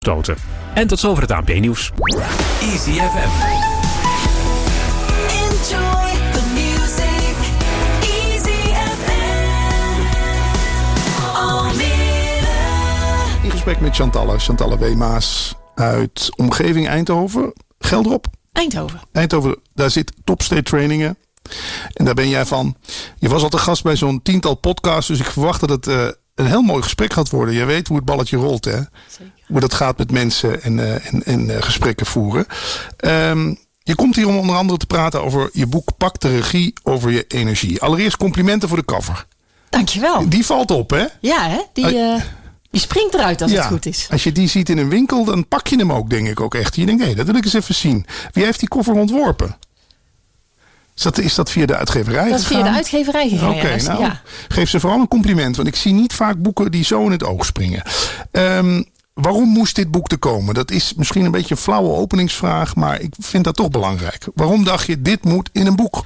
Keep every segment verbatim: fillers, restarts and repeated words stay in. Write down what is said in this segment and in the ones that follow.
stoten. En tot zover het A N P-nieuws. Easy F M. Enjoy the music. Easy F M. Almere. In gesprek met Chantalle, Chantalle Weemaas uit omgeving Eindhoven. Gelderop? Eindhoven. Eindhoven, daar zit Topstate Trainingen. En daar ben jij van. Je was al te gast bij zo'n tiental podcasts, dus ik verwacht dat het uh, een heel mooi gesprek gaat worden. Je weet hoe het balletje rolt, hè? Zeker. Hoe dat gaat met mensen en, uh, en, en uh, gesprekken voeren. Um, je komt hier om onder andere te praten over je boek Pak de regie over je energie. Allereerst complimenten voor de cover. Dankjewel. Die valt op, hè? Ja, hè? Die, uh, die springt eruit als ja, het goed is. Als je die ziet in een winkel, dan pak je hem ook, denk ik ook echt. Je denkt, hé, hey, dat wil ik eens even zien. Wie heeft die cover ontworpen? Is dat, is dat via de uitgeverij Dat is gegaan? via de uitgeverij gegaan. Oké, okay, nou, ja. geef ze vooral een compliment. Want ik zie niet vaak boeken die zo in het oog springen. Um, waarom moest dit boek er komen? Dat is misschien een beetje een flauwe openingsvraag, maar ik vind dat toch belangrijk. Waarom dacht je, dit moet in een boek?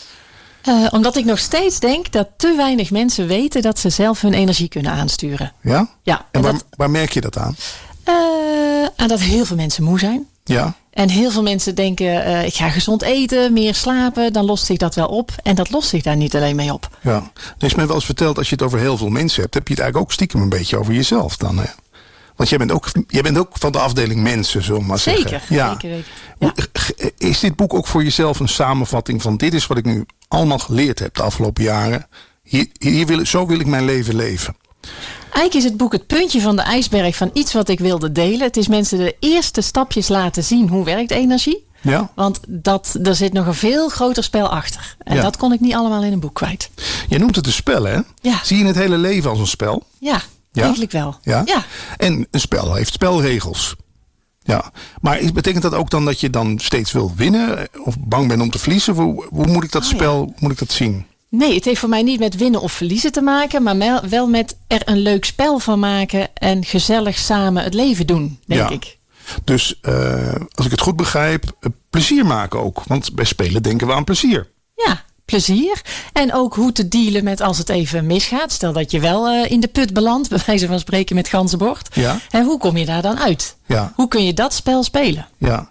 Uh, omdat ik nog steeds denk dat te weinig mensen weten dat ze zelf hun energie kunnen aansturen. Ja? Ja. En, En waar, dat, waar merk je dat aan? uh, aan dat heel veel mensen moe zijn. Ja. En heel veel mensen denken, uh, ik ga gezond eten, meer slapen, dan lost zich dat wel op. En dat lost zich daar niet alleen mee op. Ja. Er is mij wel eens verteld, als je het over heel veel mensen hebt, heb je het eigenlijk ook stiekem een beetje over jezelf dan, hè? Want jij bent ook, jij bent ook van de afdeling mensen, zullen we maar zeker, zeggen. Ja. Zeker, weten. Ja. Is dit boek ook voor jezelf een samenvatting van dit is wat ik nu allemaal geleerd heb de afgelopen jaren. Hier, hier wil, zo wil ik mijn leven leven. Eigenlijk is het boek het puntje van de ijsberg van iets wat ik wilde delen. Het is mensen de eerste stapjes laten zien hoe werkt energie. Ja. Want dat, er zit nog een veel groter spel achter. En Ja. dat kon ik niet allemaal in een boek kwijt. Je noemt het een spel, hè? Ja. Zie je het hele leven als een spel? Ja, Ja? eigenlijk wel. Ja? Ja. En een spel heeft spelregels. Ja. Maar is- betekent dat ook dan dat je dan steeds wil winnen? Of bang bent om te verliezen? Hoe, hoe moet ik dat Oh, spel, ja. hoe moet ik dat zien? Nee, het heeft voor mij niet met winnen of verliezen te maken. Maar mel- wel met er een leuk spel van maken. En gezellig samen het leven doen, denk Ja. ik. Dus uh, als ik het goed begrijp, uh, plezier maken ook. Want bij spelen denken we aan plezier. Ja, plezier. En ook hoe te dealen met als het even misgaat. Stel dat je wel uh, in de put belandt. Bij wijze van spreken met ganzenbord. Ja. En hoe kom je daar dan uit? Ja. Hoe kun je dat spel spelen? Ja.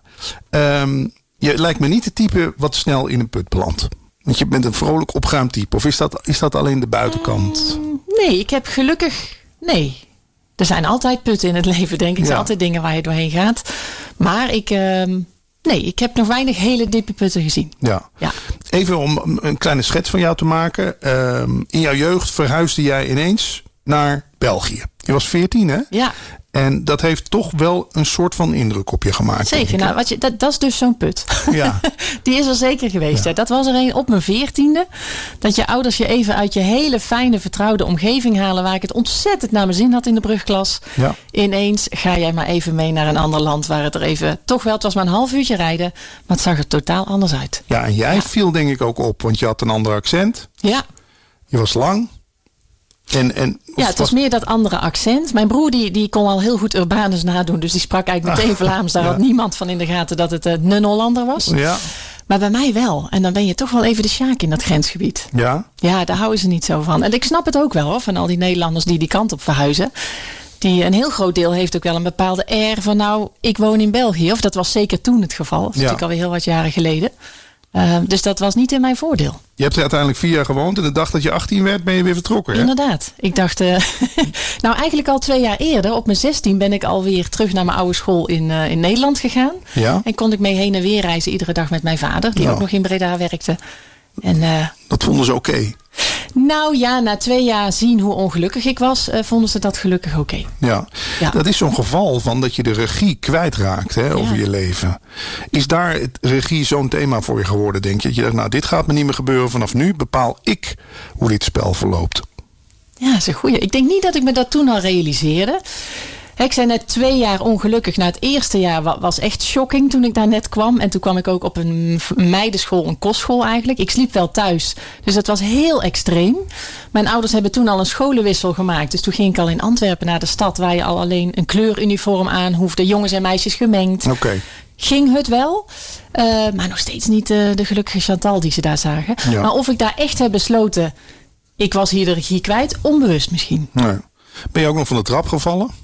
Um, je lijkt me niet het type wat snel in een put belandt. Want je bent een vrolijk opgeruimd type. Of is dat, is dat alleen de buitenkant? Nee, ik heb gelukkig... Nee. Er zijn altijd putten in het leven, denk ik. Er zijn Ja. altijd dingen waar je doorheen gaat. Maar ik... Uh, nee, ik heb nog weinig hele diepe putten gezien. Ja. Ja. Even om een kleine schets van jou te maken. Um, in jouw jeugd verhuisde jij ineens naar België. Je was veertien, hè? Ja, En dat heeft toch wel een soort van indruk op je gemaakt. denk zeker. ik, Nou, hè? wat je, dat, dat is dus zo'n put. Ja. Die is er zeker geweest. Ja. Ja. Dat was er een op mijn veertiende. Dat je ouders je even uit je hele fijne, vertrouwde omgeving halen. Waar ik het ontzettend naar mijn zin had in de brugklas. Ja. Ineens ga jij maar even mee naar een ander land. Waar het er even, toch wel, het was maar een half uurtje rijden. Maar het zag er totaal anders uit. Ja, en jij viel denk ik ook op. Want je had een ander accent. Ja. Je was lang. En, en, Ja, het was meer dat andere accent. Mijn broer die, die kon al heel goed Urbanus nadoen. Dus die sprak eigenlijk meteen Vlaams. Daar ja. had niemand van in de gaten dat het een Hollander was. Ja. Maar bij mij wel. En dan ben je toch wel even de sjaak in dat grensgebied. Ja. Ja, daar houden ze niet zo van. En ik snap het ook wel hoor, van al die Nederlanders die die kant op verhuizen. Die, een heel groot deel heeft ook wel een bepaalde air van nou, ik woon in België. Of dat was zeker toen het geval. Dat is Ja. natuurlijk alweer heel wat jaren geleden. Uh, dus dat was niet in mijn voordeel. Je hebt er uiteindelijk vier jaar gewoond. En de dag dat je achttien werd, ben je weer vertrokken. Hè? Inderdaad. Ik dacht, uh, nou eigenlijk al twee jaar eerder, op mijn zestien ben ik alweer terug naar mijn oude school in, uh, in Nederland gegaan. Ja. En kon ik mee heen en weer reizen iedere dag met mijn vader, die Ja. ook nog in Breda werkte. En uh, Dat vonden ze oké. Okay. nou ja, na twee jaar zien hoe ongelukkig ik was, uh, vonden ze dat gelukkig oké. Okay. Ja. Ja. Dat is zo'n geval van dat je de regie kwijtraakt hè, over Ja. je leven. Is daar het regie zo'n thema voor je geworden, denk je? Dat je dacht, nou, dit gaat me niet meer gebeuren. Vanaf nu bepaal ik hoe dit spel verloopt. Ja, dat is een goeie. Ik denk niet dat ik me dat toen al realiseerde. Ik zei net twee jaar ongelukkig. Nou, het eerste jaar was echt shocking toen ik daar net kwam. En toen kwam ik ook op een meidenschool, een kostschool eigenlijk. Ik sliep wel thuis. Dus dat was heel extreem. Mijn ouders hebben toen al een scholenwissel gemaakt. Dus toen ging ik al in Antwerpen naar de stad waar je al alleen een kleuruniform aan hoefde. Jongens en meisjes gemengd. Oké. Okay. Ging het wel. Uh, maar nog steeds niet uh, de gelukkige Chantal die ze daar zagen. Ja. Maar of ik daar echt heb besloten, ik was hier de regie kwijt, onbewust misschien. Nee. Ben je ook nog van de trap gevallen?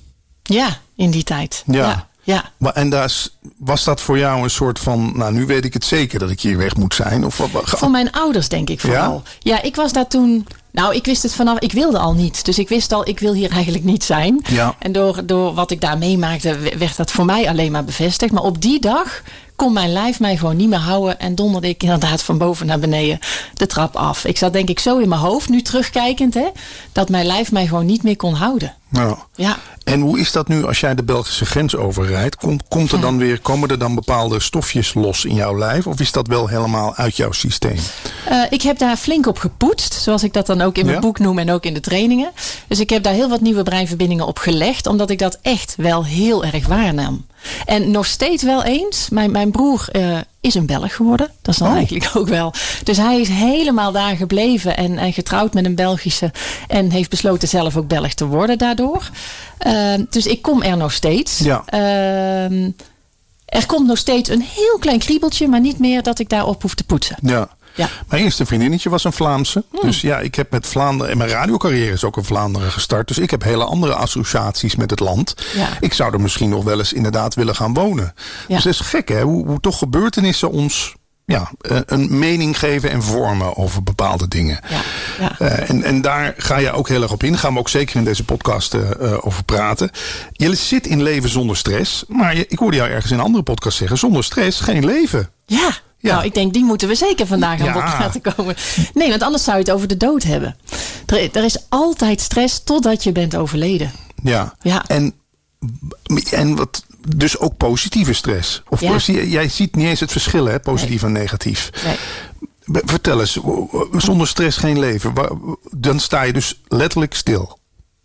Ja, in die tijd. Ja. Ja. Ja. Maar, en daar is- was dat voor jou een soort van, nou nu weet ik het zeker dat ik hier weg moet zijn? Of wat? Voor mijn ouders denk ik vooral. Ja, ja ik was daar toen... Nou, ik wist het vanaf... Ik wilde al niet. Dus ik wist al, ik wil hier eigenlijk niet zijn. Ja. En door, door wat ik daar meemaakte, werd dat voor mij alleen maar bevestigd. Maar op die dag kon mijn lijf mij gewoon niet meer houden. En donderde ik inderdaad van boven naar beneden de trap af. Ik zat denk ik zo in mijn hoofd, nu terugkijkend, hè, dat mijn lijf mij gewoon niet meer kon houden. Nou. Ja. En hoe is dat nu als jij de Belgische grens overrijdt? Komt, komt er dan weer, komen er dan bepaalde stofjes los in jouw lijf? Of is dat wel helemaal uit jouw systeem? Uh, ik heb daar flink op gepoetst, zoals ik dat dan ook in mijn Ja? boek noem en ook in de trainingen. Dus ik heb daar heel wat nieuwe breinverbindingen op gelegd, omdat ik dat echt wel heel erg waarnam. En nog steeds wel eens, mijn, mijn broer uh, is een Belg geworden. Dat is dan Oh. eigenlijk ook wel. Dus hij is helemaal daar gebleven en, en getrouwd met een Belgische. En heeft besloten zelf ook Belg te worden daardoor. Uh, dus ik kom er nog steeds. Ja. Uh, er komt nog steeds een heel klein kriebeltje, maar niet meer dat ik daarop hoef te poetsen. Ja. Ja. Mijn eerste vriendinnetje was een Vlaamse. Dus ja, ik heb met Vlaanderen... En mijn radiocarrière is ook in Vlaanderen gestart. Dus ik heb hele andere associaties met het land. Ja. Ik zou er misschien nog wel eens inderdaad willen gaan wonen. Ja. Dus dat is gek hè, hoe, hoe toch gebeurtenissen ons... Ja, eh, een mening geven en vormen over bepaalde dingen. Ja, ja. Uh, en, en daar ga je ook heel erg op in. Gaan we ook zeker in deze podcast uh, over praten. Je zit in leven zonder stress. Maar je, ik hoorde jou ergens in een andere podcast zeggen... zonder stress geen leven. Ja. Ja. Nou, ik denk, die moeten we zeker vandaag aan Ja. bod laten komen. Nee, want anders zou je het over de dood hebben. Er, er is altijd stress totdat je bent overleden. Ja. Ja. En, en wat, dus ook positieve stress. Of Ja. zie je- jij ziet niet eens het verschil, hè? Positief en negatief. Nee. B- Vertel eens, zonder stress geen leven. Wa- Dan sta je dus letterlijk stil.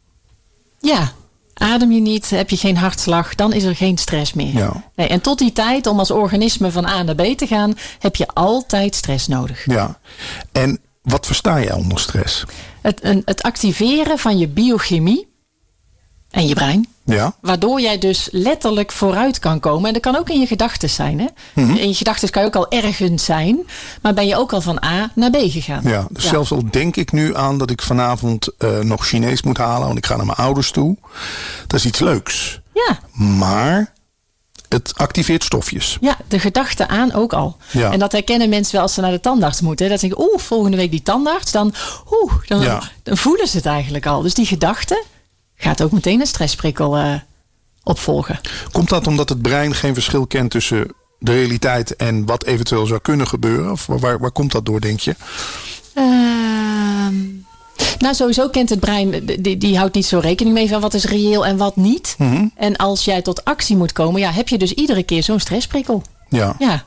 Ja, adem je niet, heb je geen hartslag, dan is er geen stress meer. Ja. Nee, en tot die tijd, om als organisme van A naar B te gaan, heb je altijd stress nodig. Ja. En wat versta jij onder stress? Het, een, het activeren van je biochemie en je brein. Ja. Waardoor jij dus letterlijk vooruit kan komen. En dat kan ook in je gedachten zijn. Hè? Mhm. In je gedachten kan je ook al ergens zijn. Maar ben je ook al van A naar B gegaan. Ja, dus zelfs al denk ik nu aan dat ik vanavond uh, nog Chinees moet halen. Want ik ga naar mijn ouders toe. Dat is iets leuks. Ja. Maar het activeert stofjes. Ja, de gedachte aan ook al. Ja. En dat herkennen mensen wel als ze naar de tandarts moeten. Dat ze denken, oeh, volgende week die tandarts. Dan, oeh, dan, Ja. dan voelen ze het eigenlijk al. Dus die gedachte gaat ook meteen een stressprikkel uh, opvolgen. Komt dat omdat het brein geen verschil kent tussen de realiteit en wat eventueel zou kunnen gebeuren? Of waar, waar komt dat door, denk je? Ehm, nou, sowieso kent het brein, die, die houdt niet zo rekening mee van wat is reëel en wat niet. Mhm. En als jij tot actie moet komen, ja, heb je dus iedere keer zo'n stressprikkel. Ja, Ja,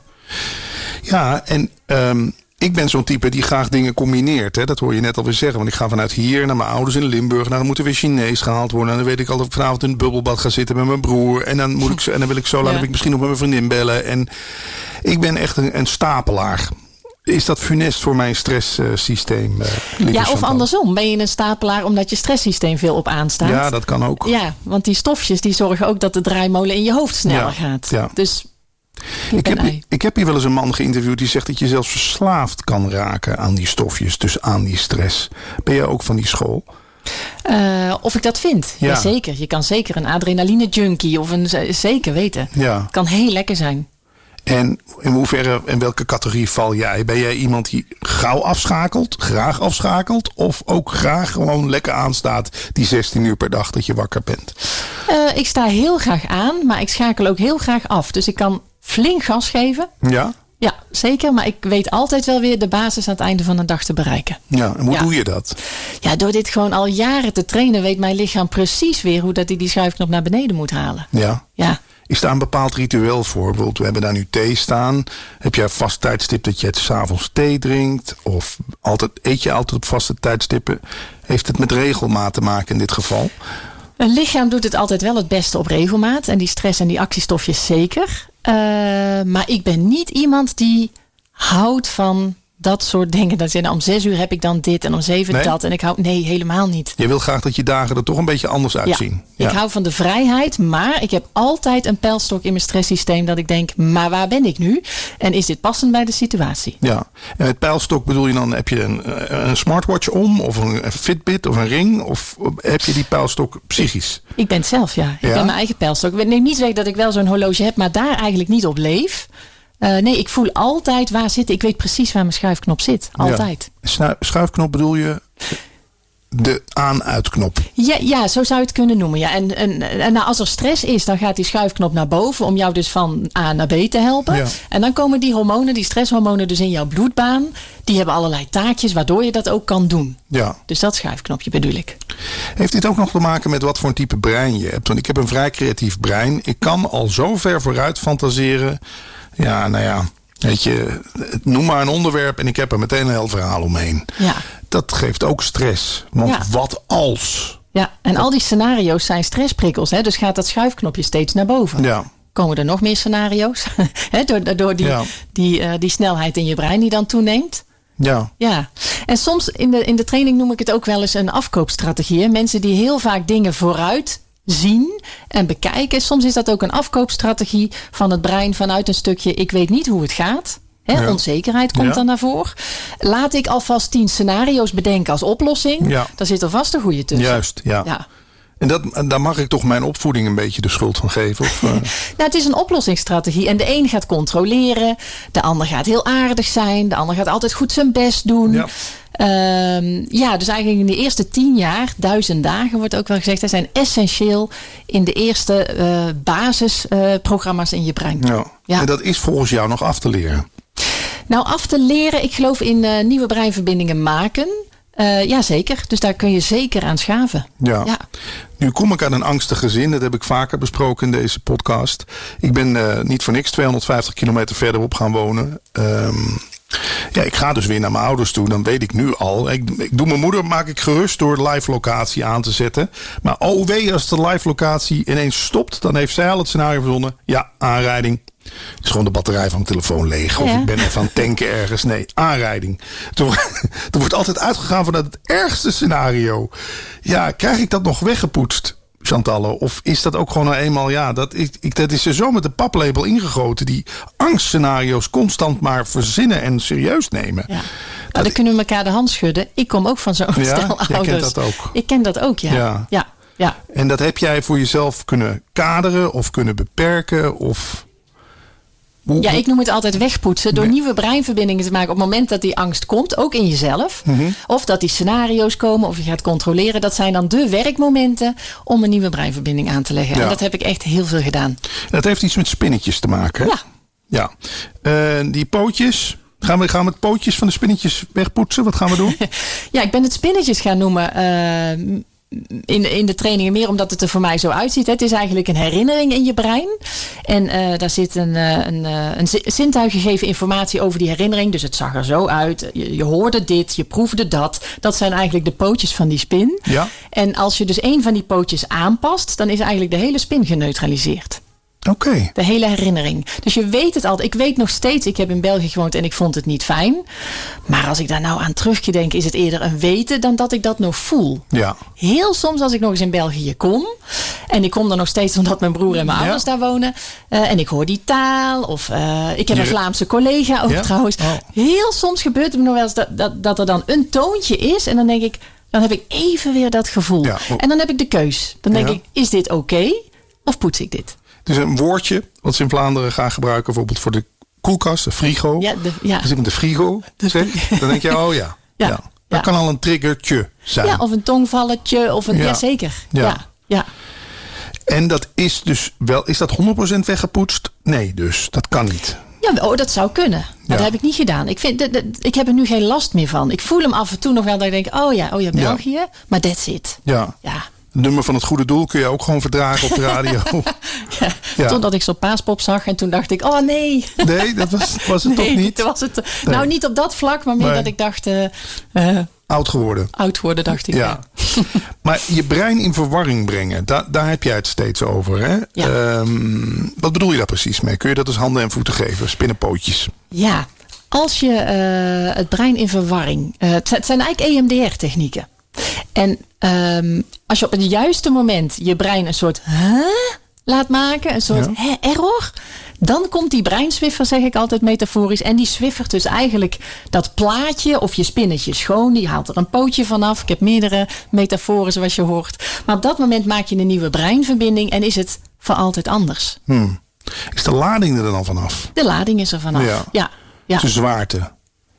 ja en um, ik ben zo'n type die graag dingen combineert. Hè? Dat hoor je net alweer zeggen. Want ik ga vanuit hier naar mijn ouders in Limburg. Nou, dan moet er weer Chinees gehaald worden. En dan weet ik al dat ik vanavond in het bubbelbad ga zitten met mijn broer. En dan, moet ik, zo- en dan wil ik zo laat Ja. heb ik misschien nog met mijn vriendin bellen. En ik ben echt een, een stapelaar. Is dat funest voor mijn stresssysteem? Uh, ja of andersom. Ben je een stapelaar omdat je stresssysteem veel op aanstaat? Ja, dat kan ook. Ja, want die stofjes die zorgen ook dat de draaimolen in je hoofd sneller Ja, gaat. ja. Dus Ik heb, ei. ik heb hier wel eens een man geïnterviewd die zegt dat je zelfs verslaafd kan raken aan die stofjes. Dus aan die stress. Ben jij ook van die school? Uh, of ik dat vind? Ja. Jazeker. Je kan zeker een adrenaline junkie of een z- zeker weten. Ja. Het kan heel lekker zijn. En in hoeverre, in welke categorie val jij? Ben jij iemand die gauw afschakelt, graag afschakelt? Of ook graag gewoon lekker aanstaat die zestien uur per dag dat je wakker bent? Uh, ik sta heel graag aan, maar ik schakel ook heel graag af. Dus ik kan flink gas geven. Ja? Ja, zeker. Maar ik weet altijd wel weer de basis aan het einde van de dag te bereiken. Ja, en hoe Ja. doe je dat? Ja, door dit gewoon al jaren te trainen weet mijn lichaam precies weer hoe dat hij die schuifknop naar beneden moet halen. Ja. Ja. Is daar een bepaald ritueel voor? Bijvoorbeeld, we hebben daar nu thee staan. Heb jij een vast tijdstip dat je het 's avonds thee drinkt? Of altijd, eet je altijd op vaste tijdstippen? Heeft het met regelmaat te maken in dit geval? Een lichaam doet het altijd wel het beste op regelmaat. En die stress en die actiestofjes zeker. Uh, maar ik ben niet iemand die houdt van dat soort dingen. Dat zijn, om zes uur heb ik dan dit en om zeven Nee? dat. En ik hou, nee, helemaal niet. Je wil graag dat je dagen er toch een beetje anders uitzien. Ja, ik hou van de vrijheid, maar ik heb altijd een pijlstok in mijn stresssysteem dat ik denk, maar waar ben ik nu? En is dit passend bij de situatie? Ja, en met pijlstok bedoel je dan, heb je een, een smartwatch om of een Fitbit of een ring? Of heb je die pijlstok psychisch? Ik ben het zelf, ja. Ik Ja? ben mijn eigen pijlstok. Ik neem niet weg dat ik wel zo'n horloge heb, maar daar eigenlijk niet op leef. Uh, nee, ik voel altijd waar zit. Ik weet precies waar mijn schuifknop zit. Altijd. Ja. Snu- Schuifknop bedoel je de aan-uitknop? Ja, ja, zo zou je het kunnen noemen. Ja. En, en, en nou, als er stress is, dan gaat die schuifknop naar boven om jou dus van A naar B te helpen. Ja. En dan komen die hormonen, die stresshormonen dus in jouw bloedbaan. Die hebben allerlei taakjes waardoor je dat ook kan doen. Ja. Dus dat schuifknopje bedoel ik. Heeft dit ook nog te maken met wat voor een type brein je hebt? Want ik heb een vrij creatief brein. Ik kan al zo ver vooruit fantaseren. Ja, nou ja, weet je, noem maar een onderwerp en ik heb er meteen een heel verhaal omheen. Ja. Dat geeft ook stress. Want Ja. wat als? Ja, en al die scenario's zijn stressprikkels. Hè? Dus gaat dat schuifknopje steeds naar boven. Ja. Komen er nog meer scenario's? Hè, door door die, Ja. die, uh, die snelheid in je brein die dan toeneemt. Ja. Ja, en soms in de, in de training noem ik het ook wel eens een afkoopstrategie. Hè? Mensen die heel vaak dingen vooruit zien en bekijken. Soms is dat ook een afkoopstrategie van het brein vanuit een stukje ik weet niet hoe het gaat. Hè? Ja. Onzekerheid komt Ja. dan naar voren. Laat ik alvast tien scenario's bedenken als oplossing. Ja. Daar zit er vast een goede tussen. Juist, ja. Ja. En dat, en daar mag ik toch mijn opvoeding een beetje de schuld van geven? Of, uh... Nou, het is een oplossingsstrategie. En de een gaat controleren. De ander gaat heel aardig zijn. De ander gaat altijd goed zijn best doen. Ja. Um, ja, dus eigenlijk in de eerste tien jaar, duizend dagen wordt ook wel gezegd, hè, zijn essentieel in de eerste uh, basisprogramma's uh, in je brein. ja. Ja. En dat is volgens jou nog af te leren? Nou, af te leren, ik geloof in uh, nieuwe breinverbindingen maken. Uh, ja, zeker. Dus daar kun je zeker aan schaven. Ja. Ja. Nu kom ik uit een angstig gezin. Dat heb ik vaker besproken in deze podcast. Ik ben uh, niet voor niks tweehonderdvijftig kilometer verderop gaan wonen. Um, ja, ik ga dus weer naar mijn ouders toe. Dan weet ik nu al. Ik, ik doe mijn moeder, maak ik gerust door de live locatie aan te zetten. Maar oh wee, als de live locatie ineens stopt, dan heeft zij al het scenario verzonnen. Ja, aanrijding. Het is gewoon de batterij van mijn telefoon leeg. Of Ja. ik ben even aan het tanken ergens. Nee, aanrijding. Er wordt, er wordt altijd uitgegaan vanuit het ergste scenario. Ja, krijg ik dat nog weggepoetst, Chantalle? Of is dat ook gewoon nou eenmaal... Ja, dat, ik, ik, dat is er zo met de paplepel ingegoten. Die angstscenario's constant maar verzinnen en serieus nemen. Ja. Nou, dan kunnen we elkaar de hand schudden. Ik kom ook van zo'n Ja, stel jij ouders. kent dat ook. Ik ken dat ook, ja. Ja. ja. ja. En dat heb jij voor jezelf kunnen kaderen of kunnen beperken? Of... Hoe, Ja, ik noem het altijd wegpoetsen. Door Nee. nieuwe breinverbindingen te maken op het moment dat die angst komt. Ook in jezelf. Mhm. Of dat die scenario's komen. Of je gaat controleren. Dat zijn dan de werkmomenten om een nieuwe breinverbinding aan te leggen. Ja. En dat heb ik echt heel veel gedaan. Dat heeft iets met spinnetjes te maken, hè? Ja. Ja. Uh, die pootjes. Gaan we, gaan we het pootjes van de spinnetjes wegpoetsen? Wat gaan we doen? Ja, ik ben het spinnetjes gaan noemen. Uh, In, in de trainingen meer omdat het er voor mij zo uitziet. Het is eigenlijk een herinnering in je brein. En uh, daar zit een, een, een zintuig gegeven informatie over die herinnering. Dus het zag er zo uit. Je, je hoorde dit, je proefde dat. Dat zijn eigenlijk de pootjes van die spin. Ja. En als je dus één van die pootjes aanpast, dan is eigenlijk de hele spin geneutraliseerd. Oké. Okay. De hele herinnering. Dus je weet het altijd. Ik weet nog steeds, ik heb in België gewoond en ik vond het niet fijn. Maar als ik daar nou aan terugdenk, is het eerder een weten dan dat ik dat nog voel. Ja. Heel soms als ik nog eens in België kom. En ik kom er nog steeds omdat mijn broer en mijn Ja. ouders daar wonen. Uh, en ik hoor die taal. Of uh, ik heb Je- een Vlaamse collega ook Ja? trouwens. Oh. Heel soms gebeurt het me nog wel eens dat, dat, dat er dan een toontje is. En dan denk ik, dan heb ik even weer dat gevoel. Ja. En dan heb ik de keus. Dan denk Ja. ik, is dit oké? Okay, of poets ik dit? Het is een woordje wat ze in Vlaanderen gaan gebruiken. Bijvoorbeeld voor de koelkast, de frigo. Ja, de, ja. Als ik met de frigo De zeg, fri- dan denk je, oh ja. Ja. Dat Ja. kan al een triggertje zijn. ja, of een tongvalletje. Of een, Ja. ja. zeker. Ja. Ja. Ja. En dat is dus wel, is dat honderd procent weggepoetst? Nee, dus dat kan niet. Ja, oh, dat zou kunnen. Maar Ja. dat heb ik niet gedaan. Ik, vind, dat- dat- ik heb er nu geen last meer van. Ik voel hem af en toe nog wel dat ik denk, oh ja, oh ja, België. Maar that's it. Ja. Ja. Het nummer van het goede doel kun je ook gewoon verdragen op de radio. Ja. Ja. Totdat ik zo'n paaspop zag en toen dacht ik, oh nee. Nee, dat was, was het nee, toch niet? toen was het, Nee. Nou, niet op dat vlak, maar meer Nee. dat ik dacht, uh, uh, Oud geworden. oud worden, dacht ik. Ja. Maar je brein in verwarring brengen, da- daar heb jij het steeds over. Hè? Ja. Um, wat bedoel je daar precies mee? Kun je dat als handen en voeten geven? Spinnenpootjes. Ja, Als je uh, het brein in verwarring... Uh, het zijn eigenlijk E M D R-technieken. En um, als je op het juiste moment je brein een soort huh, laat maken, een soort ja. hè, error, dan komt die breinswiffer, zeg ik altijd metaforisch, en die swiffert dus eigenlijk dat plaatje of je spinnetje schoon. Die haalt er een pootje vanaf. Ik heb meerdere metaforen zoals je hoort. Maar op dat moment maak je een nieuwe breinverbinding en is het voor altijd anders. Hmm. Is de lading er dan vanaf? De lading is er vanaf, ja. ja, ja. De zwaarte.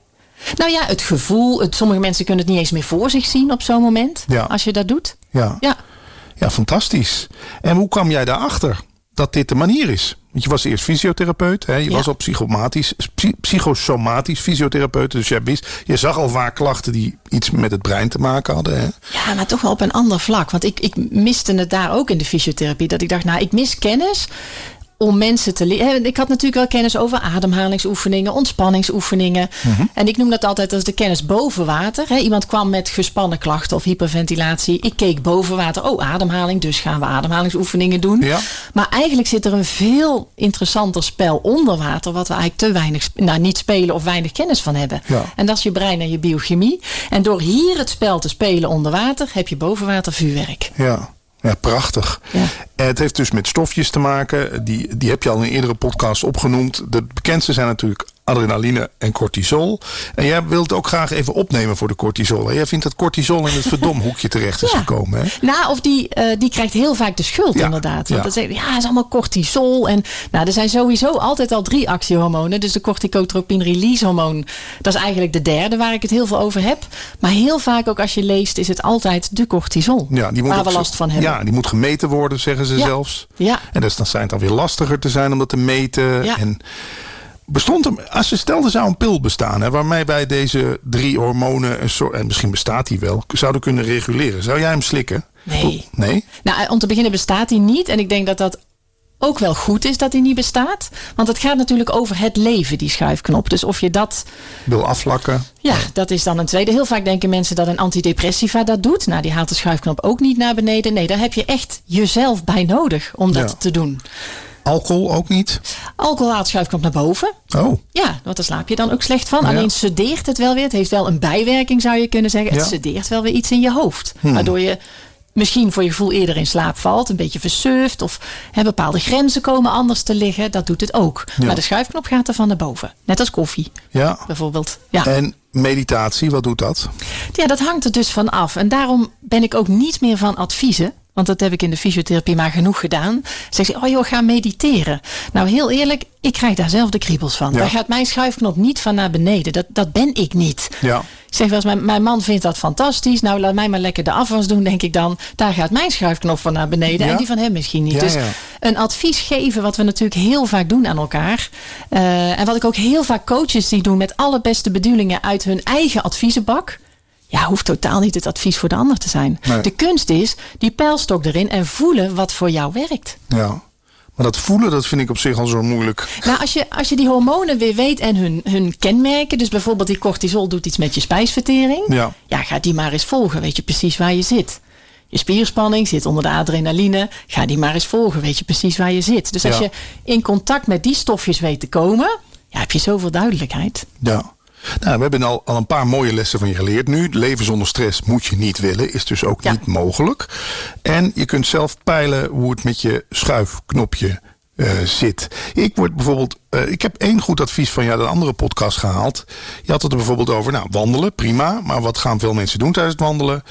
Nou ja, het gevoel. Het, sommige mensen kunnen het niet eens meer voor zich zien op zo'n moment. Ja. Als je dat doet. Ja. Ja. ja, fantastisch. En hoe kwam jij daarachter dat dit de manier is? Want je was eerst fysiotherapeut. Hè? Je ja. was al psychomatisch, psychosomatisch fysiotherapeut. Dus jij wist, je zag al vaak klachten die iets met het brein te maken hadden. Hè? Ja, maar toch wel op een ander vlak. Want ik, ik miste het daar ook in de fysiotherapie. Dat ik dacht, nou, ik mis kennis om mensen te leren. Ik had natuurlijk wel kennis over ademhalingsoefeningen, ontspanningsoefeningen. Mm-hmm. En ik noem dat altijd als de kennis boven water. He, iemand kwam met gespannen klachten of hyperventilatie. Ik keek boven water. Oh, ademhaling. Dus gaan we ademhalingsoefeningen doen. Ja. Maar eigenlijk zit er een veel interessanter spel onder water, wat we eigenlijk te weinig, nou niet spelen of weinig kennis van hebben. Ja. En dat is je brein en je biochemie. En door hier het spel te spelen onder water, heb je boven water vuurwerk. Ja. Ja, prachtig. Ja. Het heeft dus met stofjes te maken. Die, die heb je al in een eerdere podcast opgenoemd. De bekendste zijn natuurlijk adrenaline en cortisol. En jij wilt ook graag even opnemen voor de cortisol. En jij vindt dat cortisol in het verdomhoekje terecht is ja. gekomen. Hè? Nou, of die, uh, die krijgt heel vaak de schuld ja. inderdaad. Want ja. dan zeggen ja, het is allemaal cortisol. En nou, er zijn sowieso altijd al drie actiehormonen. Dus de corticotropin release hormoon, dat is eigenlijk de derde waar ik het heel veel over heb. Maar heel vaak ook als je leest is het altijd de cortisol. Ja, die moet waar we last van hebben. Ja, die moet gemeten worden, zeggen ze ja. zelfs. Ja. En dus dan zijn het dan weer lastiger te zijn om dat te meten. Ja. En bestond er, als je stelde zou een pil bestaan, hè, waarmee wij deze drie hormonen, een soort, en misschien bestaat die wel, zouden kunnen reguleren. Zou jij hem slikken? Nee. Nee? Nou, om te beginnen bestaat die niet. En ik denk dat dat ook wel goed is dat die niet bestaat. Want het gaat natuurlijk over het leven, die schuifknop. Dus of je dat wil afvlakken. Ja, dat is dan een tweede. Heel vaak denken mensen dat een antidepressiva dat doet. Nou, die haalt de schuifknop ook niet naar beneden. Nee, daar heb je echt jezelf bij nodig om dat ja. te doen. Alcohol ook niet? Alcohol haalt de schuifknop naar boven. Oh. Ja, want daar slaap je dan ook slecht van. Ja. Alleen sedeert het wel weer. Het heeft wel een bijwerking, zou je kunnen zeggen. Het ja. sedeert wel weer iets in je hoofd. Hmm. Waardoor je misschien voor je gevoel eerder in slaap valt. Een beetje versurft. Of hè, bepaalde grenzen komen anders te liggen. Dat doet het ook. Ja. Maar de schuifknop gaat er van naar boven. Net als koffie. Ja. Bijvoorbeeld. Ja. En meditatie, wat doet dat? Ja, dat hangt er dus van af. En daarom ben ik ook niet meer van adviezen. Want dat heb ik in de fysiotherapie maar genoeg gedaan. Zeg ze, oh joh, ga mediteren. Nou, heel eerlijk, ik krijg daar zelf de kriebels van. Ja. Daar gaat mijn schuifknop niet van naar beneden. Dat, dat ben ik niet. Ja. Ik zeg wel eens, mijn, mijn man vindt dat fantastisch. Nou, laat mij maar lekker de afwas doen, denk ik dan. Daar gaat mijn schuifknop van naar beneden. Ja. En die van hem misschien niet. Ja, dus ja. een advies geven, wat we natuurlijk heel vaak doen aan elkaar. Uh, en wat ik ook heel vaak coaches die doen met alle beste bedoelingen uit hun eigen adviezenbak. Ja, hoeft totaal niet het advies voor de ander te zijn. Nee. De kunst is die pijlstok erin en voelen wat voor jou werkt. Ja, maar dat voelen, dat vind ik op zich al zo moeilijk. Nou, als je, als je die hormonen weer weet en hun, hun kenmerken. Dus bijvoorbeeld die cortisol doet iets met je spijsvertering. Ja. ja, ga die maar eens volgen. Weet je precies waar je zit. Je spierspanning zit onder de adrenaline. Ga die maar eens volgen. Weet je precies waar je zit. Dus als ja. je in contact met die stofjes weet te komen, ja, heb je zoveel duidelijkheid. Ja. Nou, we hebben al, al een paar mooie lessen van je geleerd nu. Leven zonder stress moet je niet willen. Is dus ook ja. niet mogelijk. En je kunt zelf peilen hoe het met je schuifknopje uh, zit. Ik word bijvoorbeeld, uh, ik heb één goed advies van jou, de andere podcast gehaald. Je had het er bijvoorbeeld over, nou, wandelen, prima. Maar wat gaan veel mensen doen tijdens het wandelen?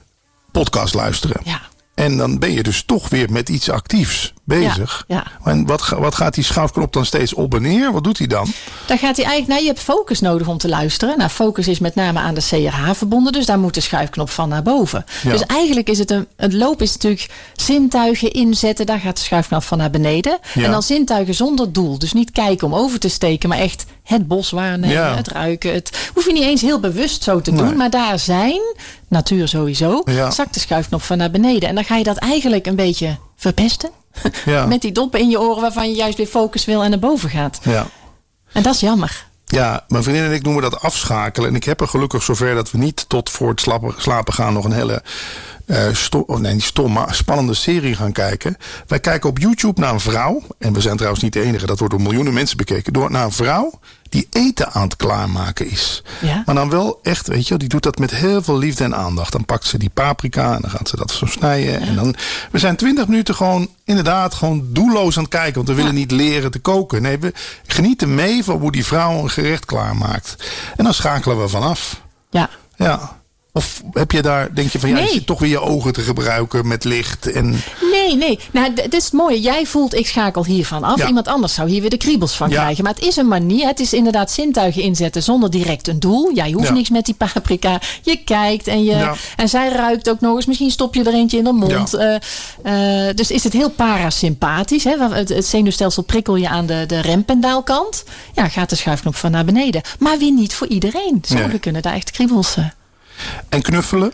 Podcast luisteren. Ja. En dan ben je dus toch weer met iets actiefs bezig. Ja, ja. En wat, wat gaat die schuifknop dan steeds op en neer? Wat doet hij dan? Dan gaat hij eigenlijk, nou, je hebt focus nodig om te luisteren. Nou, focus is met name aan de C R H verbonden. Dus daar moet de schuifknop van naar boven. Ja. Dus eigenlijk is het een, het loop is natuurlijk zintuigen inzetten. Daar gaat de schuifknop van naar beneden. Ja. En dan zintuigen zonder doel. Dus niet kijken om over te steken, maar echt het bos waarnemen, ja. het ruiken. Het hoef je niet eens heel bewust zo te doen. Nee. Maar daar zijn, natuur sowieso, ja. zakt de schuifknop van naar beneden. En dan ga je dat eigenlijk een beetje verpesten. Ja. Met die doppen in je oren waarvan je juist weer focus wil en naar boven gaat. Ja. En dat is jammer. Ja, mijn vriendin en ik noemen dat afschakelen. En ik heb er gelukkig zover dat we niet tot voor het slapen, slapen gaan nog een hele uh, sto- oh nee, niet stom, maar spannende serie gaan kijken. Wij kijken op YouTube naar een vrouw. En we zijn trouwens niet de enige. Dat wordt door miljoenen mensen bekeken. Door naar een vrouw die eten aan het klaarmaken is. Ja. Maar dan wel echt, weet je, die doet dat met heel veel liefde en aandacht. Dan pakt ze die paprika en dan gaat ze dat zo snijden. Ja. En dan, we zijn twintig minuten gewoon inderdaad gewoon doelloos aan het kijken. Want we willen ja. niet leren te koken. Nee, we genieten mee van hoe die vrouw een gerecht klaarmaakt. En dan schakelen we vanaf. Ja. Ja. Of heb je daar, denk je van ja, nee. je zit toch weer je ogen te gebruiken met licht en... Nee, nee. Nou, dit is het mooie. Jij voelt, ik schakel hiervan af. Ja. Iemand anders zou hier weer de kriebels van Ja. krijgen. Maar het is een manier. Het is inderdaad zintuigen inzetten zonder direct een doel. Jij hoeft Ja. niks met die paprika. Je kijkt en, je, Ja. en zij ruikt ook nog eens. Misschien stop je er eentje in de mond. Ja. Uh, uh, dus is het heel parasympathisch. Hè? Het, het zenuwstelsel prikkel je aan de, de rempendaalkant. Ja, gaat de schuifknop van naar beneden. Maar weer niet voor iedereen. Sommigen Nee. kunnen daar echt kriebels... Uh, En knuffelen?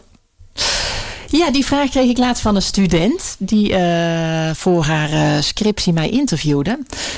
Ja, die vraag kreeg ik laatst van een student die uh, voor haar uh, scriptie mij interviewde.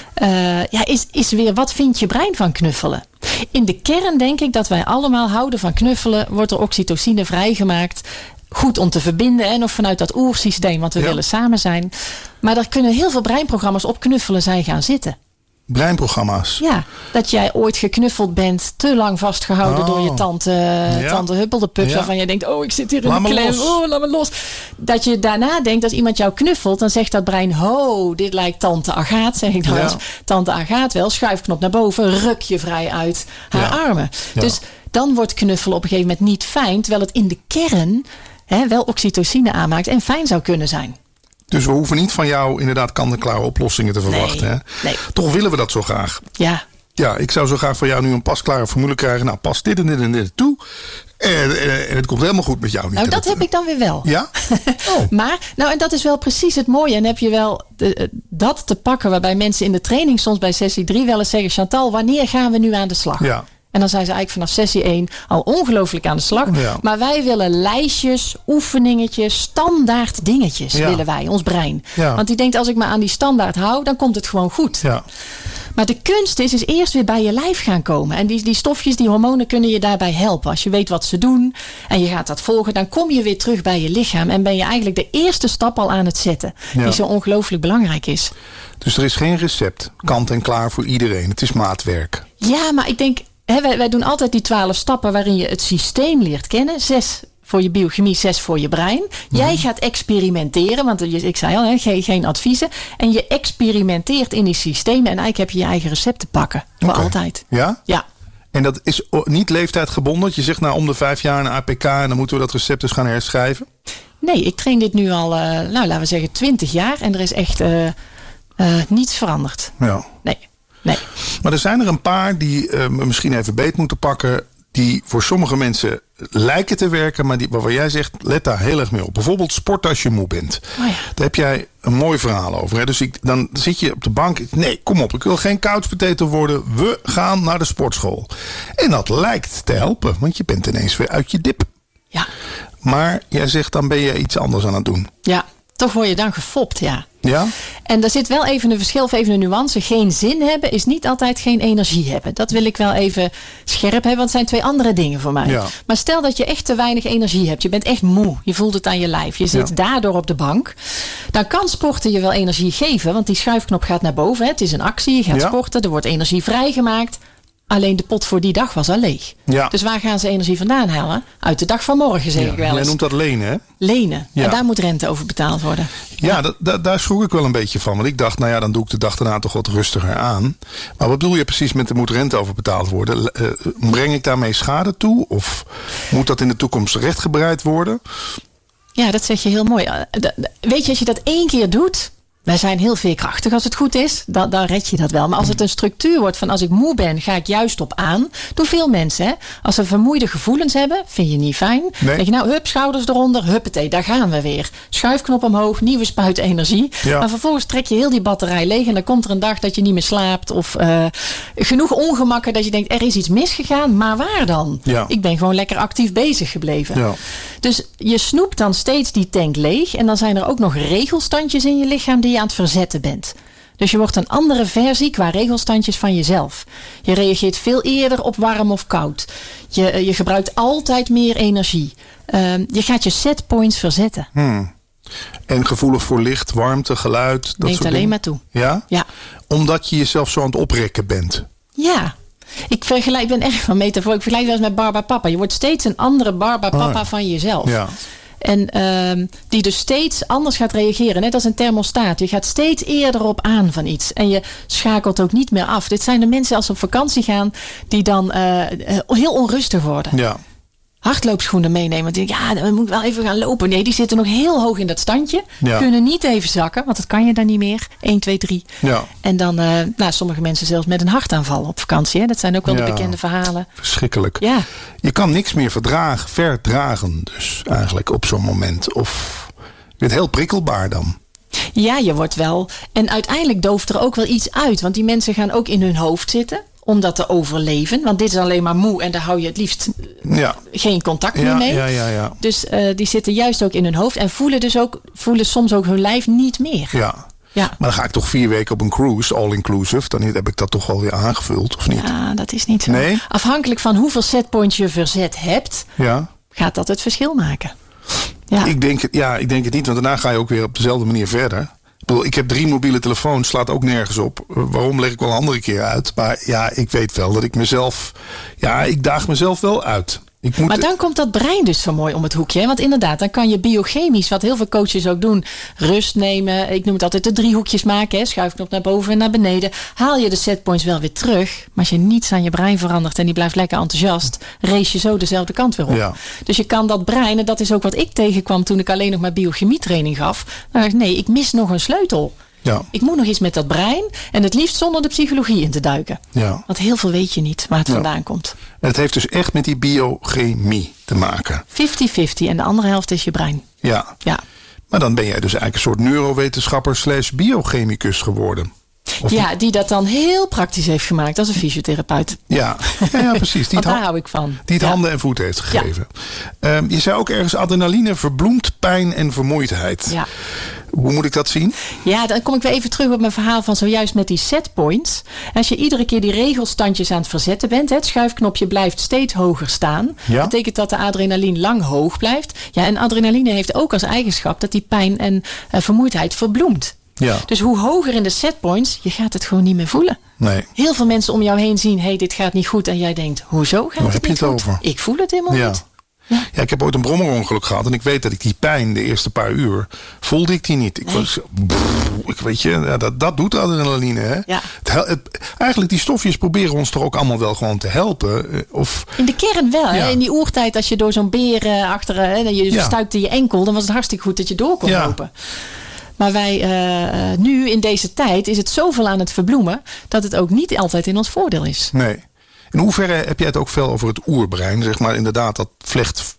Uh, ja, is, is weer, wat vindt je brein van knuffelen? In de kern denk ik dat wij allemaal houden van knuffelen. Wordt er oxytocine vrijgemaakt. Goed om te verbinden en of vanuit dat oersysteem, want we Ja. willen samen zijn. Maar er kunnen heel veel breinprogramma's op knuffelen zijn gaan zitten. Breinprogramma's? Ja, dat jij ooit geknuffeld bent, te lang vastgehouden Oh. door je tante, Ja. tante Huppeldepups. Ja. Waarvan je denkt, oh, ik zit hier in Laat een me klem. los. Oh, laat me los. Dat je daarna denkt, als iemand jou knuffelt, dan zegt dat brein, ho, dit lijkt tante Agaat, zeg ik dan Ja. eens. Tante Agaat wel, schuifknop naar boven, ruk je vrij uit haar Ja. armen. Ja. Dus dan wordt knuffelen op een gegeven moment niet fijn, terwijl het in de kern hè, wel oxytocine aanmaakt en fijn zou kunnen zijn. Dus we hoeven niet van jou inderdaad kant-en-klare oplossingen te verwachten. Hè? nee. Toch willen we dat zo graag. Ja. Ja, ik zou zo graag van jou nu een pasklare formule krijgen. Nou, pas dit en dit en dit toe. En, en, en het komt helemaal goed met jou. Niet Nou, dat heb ik dan weer wel. Ja? Oh. Maar, nou, en dat is wel precies het mooie. En heb je wel de, dat te pakken waarbij mensen in de training soms bij sessie drie wel eens zeggen, Chantal, wanneer gaan we nu aan de slag? Ja. En dan zijn ze eigenlijk vanaf sessie één al ongelooflijk aan de slag. Ja. Maar wij willen lijstjes, oefeningetjes, standaard dingetjes Ja. willen wij, ons brein. Ja. Want die denkt, als ik me aan die standaard hou, dan komt het gewoon goed. Ja. Maar de kunst is, is eerst weer bij je lijf gaan komen. En die, die stofjes, die hormonen kunnen je daarbij helpen. Als je weet wat ze doen en je gaat dat volgen, dan kom je weer terug bij je lichaam. En ben je eigenlijk de eerste stap al aan het zetten. Ja. Die zo ongelooflijk belangrijk is. Dus er is geen recept. Kant en klaar voor iedereen. Het is maatwerk. Ja, maar ik denk, hè, wij, wij doen altijd die twaalf stappen waarin je het systeem leert kennen. Zes voor je biochemie, zes voor je brein. Jij gaat experimenteren, want je- ik zei al, hè, geen, geen adviezen. En je experimenteert in die systemen en eigenlijk heb je je eigen recept te pakken. Voor Oké. altijd. Ja? Ja. En dat is o- niet leeftijdgebonden. Dat je zegt, nou, om de vijf jaar een A P K en dan moeten we dat recept dus gaan herschrijven. Nee, ik train dit nu al, uh, nou laten we zeggen, twintig jaar. En er is echt uh, uh, niets veranderd. Ja. Nee, nee. Maar er zijn er een paar die uh, misschien even beet moeten pakken. Die voor sommige mensen lijken te werken. Maar die, waarvan jij zegt, let daar heel erg mee op. Bijvoorbeeld sport als je moe bent. Oh ja. Daar heb jij een mooi verhaal over. Hè? Dus ik, dan zit je op de bank. Nee, kom op. Ik wil geen couch potato worden. We gaan naar de sportschool. En dat lijkt te helpen. Want je bent ineens weer uit je dip. Ja, Maar jij zegt, dan ben je iets anders aan het doen. ja. Toch word je dan gefopt, ja. Ja? En daar zit wel even een verschil of even een nuance. Geen zin hebben is niet altijd geen energie hebben. Dat wil ik wel even scherp hebben, want het zijn twee andere dingen voor mij. Ja. Maar stel dat je echt te weinig energie hebt. Je bent echt moe. Je voelt het aan je lijf. Je zit Ja. daardoor op de bank. Dan kan sporten je wel energie geven, want die schuifknop gaat naar boven. Hè. Het is een actie. Je gaat Ja. sporten. Er wordt energie vrijgemaakt. Alleen de pot voor die dag was al leeg. Ja. Dus waar gaan ze energie vandaan halen? Uit de dag van morgen, zeg ik wel Jij eens. noemt dat lenen, hè? Lenen. Ja. En daar moet rente over betaald worden. Ja, dat, dat, daar schrok ik wel een beetje van. Want ik dacht, nou ja, dan doe ik de dag daarna toch wat rustiger aan. Maar wat bedoel je precies met er moet rente over betaald worden? Uh, breng ik daarmee schade toe? Of moet dat in de toekomst rechtgebreid worden? Ja, dat zeg je heel mooi. Uh, d- d- Weet je, als je dat één keer doet. Wij zijn heel veerkrachtig als het goed is. Dan, dan red je dat wel. Maar als het een structuur wordt van als ik moe ben, ga ik juist op aan. Doen veel mensen. Hè? Als ze vermoeide gevoelens hebben, vind je niet fijn. Nee. Denk je nou, hup, schouders eronder. Huppatee, daar gaan we weer. Schuifknop omhoog, nieuwe spuit energie. Ja. Maar vervolgens trek je heel die batterij leeg. En dan komt er een dag dat je niet meer slaapt. Of uh, genoeg ongemakken dat je denkt, er is iets misgegaan. Maar waar dan? Ja. Ik ben gewoon lekker actief bezig gebleven. Ja. Dus je snoept dan steeds die tank leeg. En dan zijn er ook nog regelstandjes in je lichaam die je aan het verzetten bent. Dus je wordt een andere versie qua regelstandjes van jezelf. Je reageert veel eerder op warm of koud. Je, je gebruikt altijd meer energie. Uh, je gaat je setpoints verzetten. Hmm. En gevoelig voor licht, warmte, geluid. Dat Neemt soort alleen dingen. maar toe. Ja? Ja. Omdat je jezelf zo aan het oprekken bent. Ja. Ik, vergelijk, ik ben echt van metafoor. Ik vergelijk wel eens met Barbara Papa. Je wordt steeds een andere Barbara Papa Ah. van jezelf. Ja. En uh, die dus steeds anders gaat reageren. Net als een thermostaat. Je gaat steeds eerder op aan van iets. En je schakelt ook niet meer af. Dit zijn de mensen als ze op vakantie gaan. Die dan uh, heel onrustig worden. Ja. Hardloopschoenen meenemen. Want die denken, ja, we moeten wel even gaan lopen. Nee, die zitten nog heel hoog in dat standje. Ja. Kunnen niet even zakken. Want dat kan je dan niet meer. één, twee, drie. Ja. En dan, uh, nou, sommige mensen zelfs met een hartaanval op vakantie. Hè? Dat zijn ook wel Ja. de bekende verhalen. Verschrikkelijk. Ja. Je kan niks meer verdragen, verdragen dus eigenlijk op zo'n moment. Of je bent heel prikkelbaar dan. Ja, je wordt wel. En uiteindelijk dooft er ook wel iets uit. Want die mensen gaan ook in hun hoofd zitten. Om dat te overleven. Want dit is alleen maar moe. En daar hou je het liefst Ja. geen contact meer Ja, mee. ja, ja, ja. Dus uh, die zitten juist ook in hun hoofd. En voelen dus ook voelen soms ook hun lijf niet meer. Ja. Ja. Maar dan ga ik toch vier weken op een cruise, all-inclusive. Dan heb ik dat toch wel weer aangevuld, of niet? Ja, dat is niet zo. Nee? Afhankelijk van hoeveel setpoints je verzet hebt. Ja. Gaat dat het verschil maken. Ja. Ik denk, het, ja, ik denk het niet, want daarna ga je ook weer op dezelfde manier verder. Ik bedoel, ik heb drie mobiele telefoons, slaat ook nergens op. Uh, waarom leg ik wel een andere keer uit? Maar ja, ik weet wel dat ik mezelf... Ja, ik daag mezelf wel uit. Ik moet Maar dan komt dat brein dus zo mooi om het hoekje. Hè? Want inderdaad, dan kan je biochemisch, wat heel veel coaches ook doen, rust nemen. Ik noem het altijd de driehoekjes maken. Hè? Schuifknop naar boven en naar beneden. Haal je de setpoints wel weer terug. Maar als je niets aan je brein verandert en die blijft lekker enthousiast, race je zo dezelfde kant weer op. Ja. Dus je kan dat brein, en dat is ook wat ik tegenkwam toen ik alleen nog maar biochemietraining gaf. Dan dacht ik, nee, ik mis nog een sleutel. Ja. Ik moet nog iets met dat brein. En het liefst zonder de psychologie in te duiken. Ja. Want heel veel weet je niet waar het Ja. vandaan komt. En het heeft dus echt met die biochemie te maken. vijftig vijftig en de andere helft is je brein. Ja. Ja. Maar dan ben jij dus eigenlijk een soort neurowetenschapper slash biochemicus geworden. Of Ja, die dat dan heel praktisch heeft gemaakt als een fysiotherapeut. Ja, ja, ja precies. Die Want het, daar ha- hou ik van. die het Ja. handen en voeten heeft gegeven. Ehm, je zei ook ergens adrenaline verbloemt pijn en vermoeidheid. Ja. Hoe moet ik dat zien? Ja, dan kom ik weer even terug op mijn verhaal van zojuist met die setpoints. Als je iedere keer die regelstandjes aan het verzetten bent, hè, het schuifknopje blijft steeds hoger staan. Ja. Betekent dat de adrenaline lang hoog blijft. Ja, en adrenaline heeft ook als eigenschap dat die pijn en uh, vermoeidheid verbloemt. Ja. Dus hoe hoger in de setpoints, je gaat het gewoon niet meer voelen. Nee. Heel veel mensen om jou heen zien, hé, hey, dit gaat niet goed. En jij denkt, hoezo gaat Waar het heb je niet het goed? over? Ik voel het helemaal Ja. niet. Ja, ik heb ooit een brommerongeluk gehad. En ik weet dat ik die pijn de eerste paar uur voelde ik die niet. Ik Nee. was, pff, ik weet je, ja, dat, dat doet adrenaline. Hè? Ja. Het, hel- het, eigenlijk die stofjes proberen ons toch ook allemaal wel gewoon te helpen. eh, Of, In de kern wel. Hè? Ja. In die oertijd, als je door zo'n beer uh, achter, hè, je Ja. stuikte je enkel, dan was het hartstikke goed dat je door kon Ja. lopen. Maar wij uh, nu in deze tijd is het zoveel aan het verbloemen dat het ook niet altijd in ons voordeel is. nee. In hoeverre heb jij het ook veel over het oerbrein? Zeg maar inderdaad dat vlecht,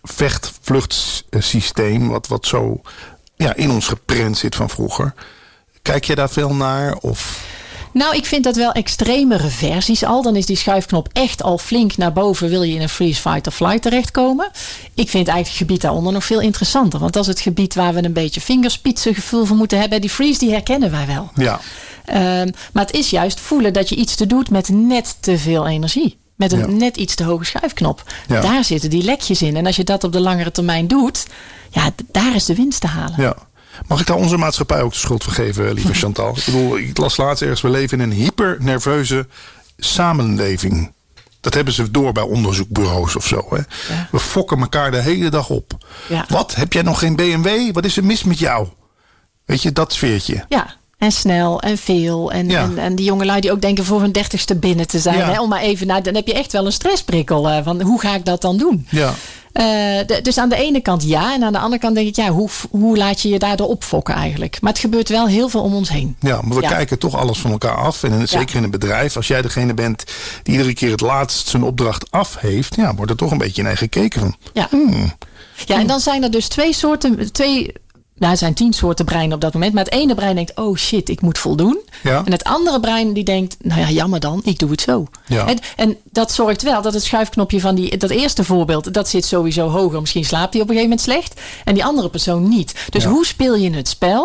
vecht-vluchtsysteem wat, wat zo ja, in ons geprent zit van vroeger. Kijk je daar veel naar? Of... Nou, ik vind dat wel extremere versies al. Dan is die schuifknop echt al flink naar boven. Wil je in een freeze, fight of flight terechtkomen? Ik vind eigenlijk het gebied daaronder nog veel interessanter. Want dat is het gebied waar we een beetje vingerspitsengevoel voor moeten hebben. Die freeze, die herkennen wij wel. Ja. Um, maar het is juist voelen dat je iets te doet met net te veel energie. Met een Ja. net iets te hoge schuifknop. Ja. Daar zitten die lekjes in. En als je dat op de langere termijn doet, ja, d- daar is de winst te halen. Ja. Mag ik daar onze maatschappij ook de schuld voor geven, lieve Chantal? Ik bedoel, ik las laatst ergens, we leven in een hypernerveuze samenleving. Dat hebben ze door bij onderzoekbureaus of zo. Hè? Ja. We fokken elkaar de hele dag op. Ja. Wat, heb jij nog geen B M W? Wat is er mis met jou? Weet je, dat sfeertje. Ja, en snel en veel. En, Ja. en, en die jongelui die ook denken voor hun dertigste binnen te zijn. Ja. Hè? Om maar even, nou, dan heb je echt wel een stressprikkel. Uh, van hoe ga ik dat dan doen? Ja. Uh, de, dus aan de ene kant ja. En aan de andere kant denk ik, ja, hoe, hoe laat je je daardoor opfokken eigenlijk? Maar het gebeurt wel heel veel om ons heen. Ja, maar we Ja. kijken toch alles van elkaar af. En in, zeker in een bedrijf, als jij degene bent die iedere keer het laatst zijn opdracht af heeft, ja, wordt er toch een beetje naar gekeken van. Ja. Hmm. Ja, en dan zijn er dus twee soorten, twee, nou, er zijn tien soorten brein op dat moment. Maar het ene brein denkt, oh shit, ik moet voldoen. Ja. En het andere brein die denkt, nou ja, jammer dan, ik doe het zo. Ja. En, en dat zorgt wel dat het schuifknopje van die, dat eerste voorbeeld, dat zit sowieso hoger. Misschien slaapt hij op een gegeven moment slecht. En die andere persoon niet. Dus Ja. hoe speel je het spel?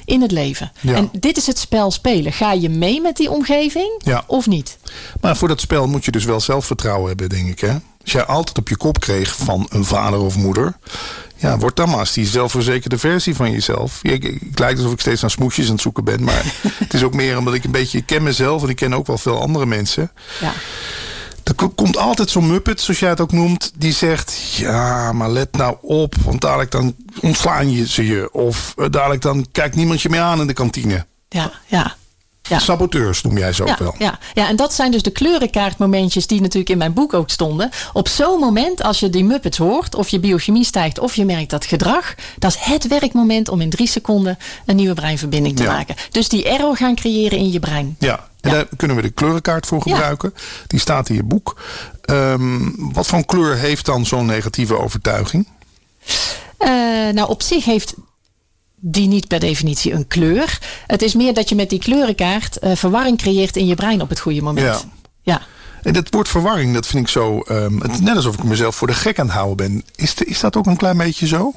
in het leven. Ja. En dit is het spel spelen. Ga je mee met die omgeving Ja. of niet? Maar voor dat spel moet je dus wel zelfvertrouwen hebben, denk ik. Hè? Als jij altijd op je kop kreeg van een vader of moeder, ja, word dan maar eens die zelfverzekerde versie van jezelf. Ja, ik, ik lijkt alsof ik steeds naar smoesjes aan het zoeken ben. Maar het is ook meer omdat ik een beetje, ik ken mezelf en ik ken ook wel veel andere mensen. Ja. Er ko- komt altijd zo'n muppet, zoals jij het ook noemt, die zegt, ja, maar let nou op, want dadelijk dan ontslaan je ze je. Of uh, dadelijk dan kijkt niemand je meer aan in de kantine. Ja, ja. Ja. Saboteurs noem jij ze ook Ja, wel. ja, ja, en dat zijn dus de kleurenkaartmomentjes die natuurlijk in mijn boek ook stonden. Op zo'n moment, als je die Muppets hoort, of je biochemie stijgt, of je merkt dat gedrag, dat is het werkmoment om in drie seconden een nieuwe breinverbinding te Ja. maken. Dus die error gaan creëren in je brein. Ja, en Ja. daar kunnen we de kleurenkaart voor Ja. gebruiken. Die staat in je boek. Um, wat voor kleur heeft dan zo'n negatieve overtuiging? Uh, nou, op zich heeft die niet per definitie een kleur. Het is meer dat je met die kleurenkaart uh, verwarring creëert in je brein op het goede moment. Ja. Ja. En dat woord verwarring, dat vind ik zo, um, het is net alsof ik mezelf voor de gek aan het houden ben. Is, de, is dat ook een klein beetje zo?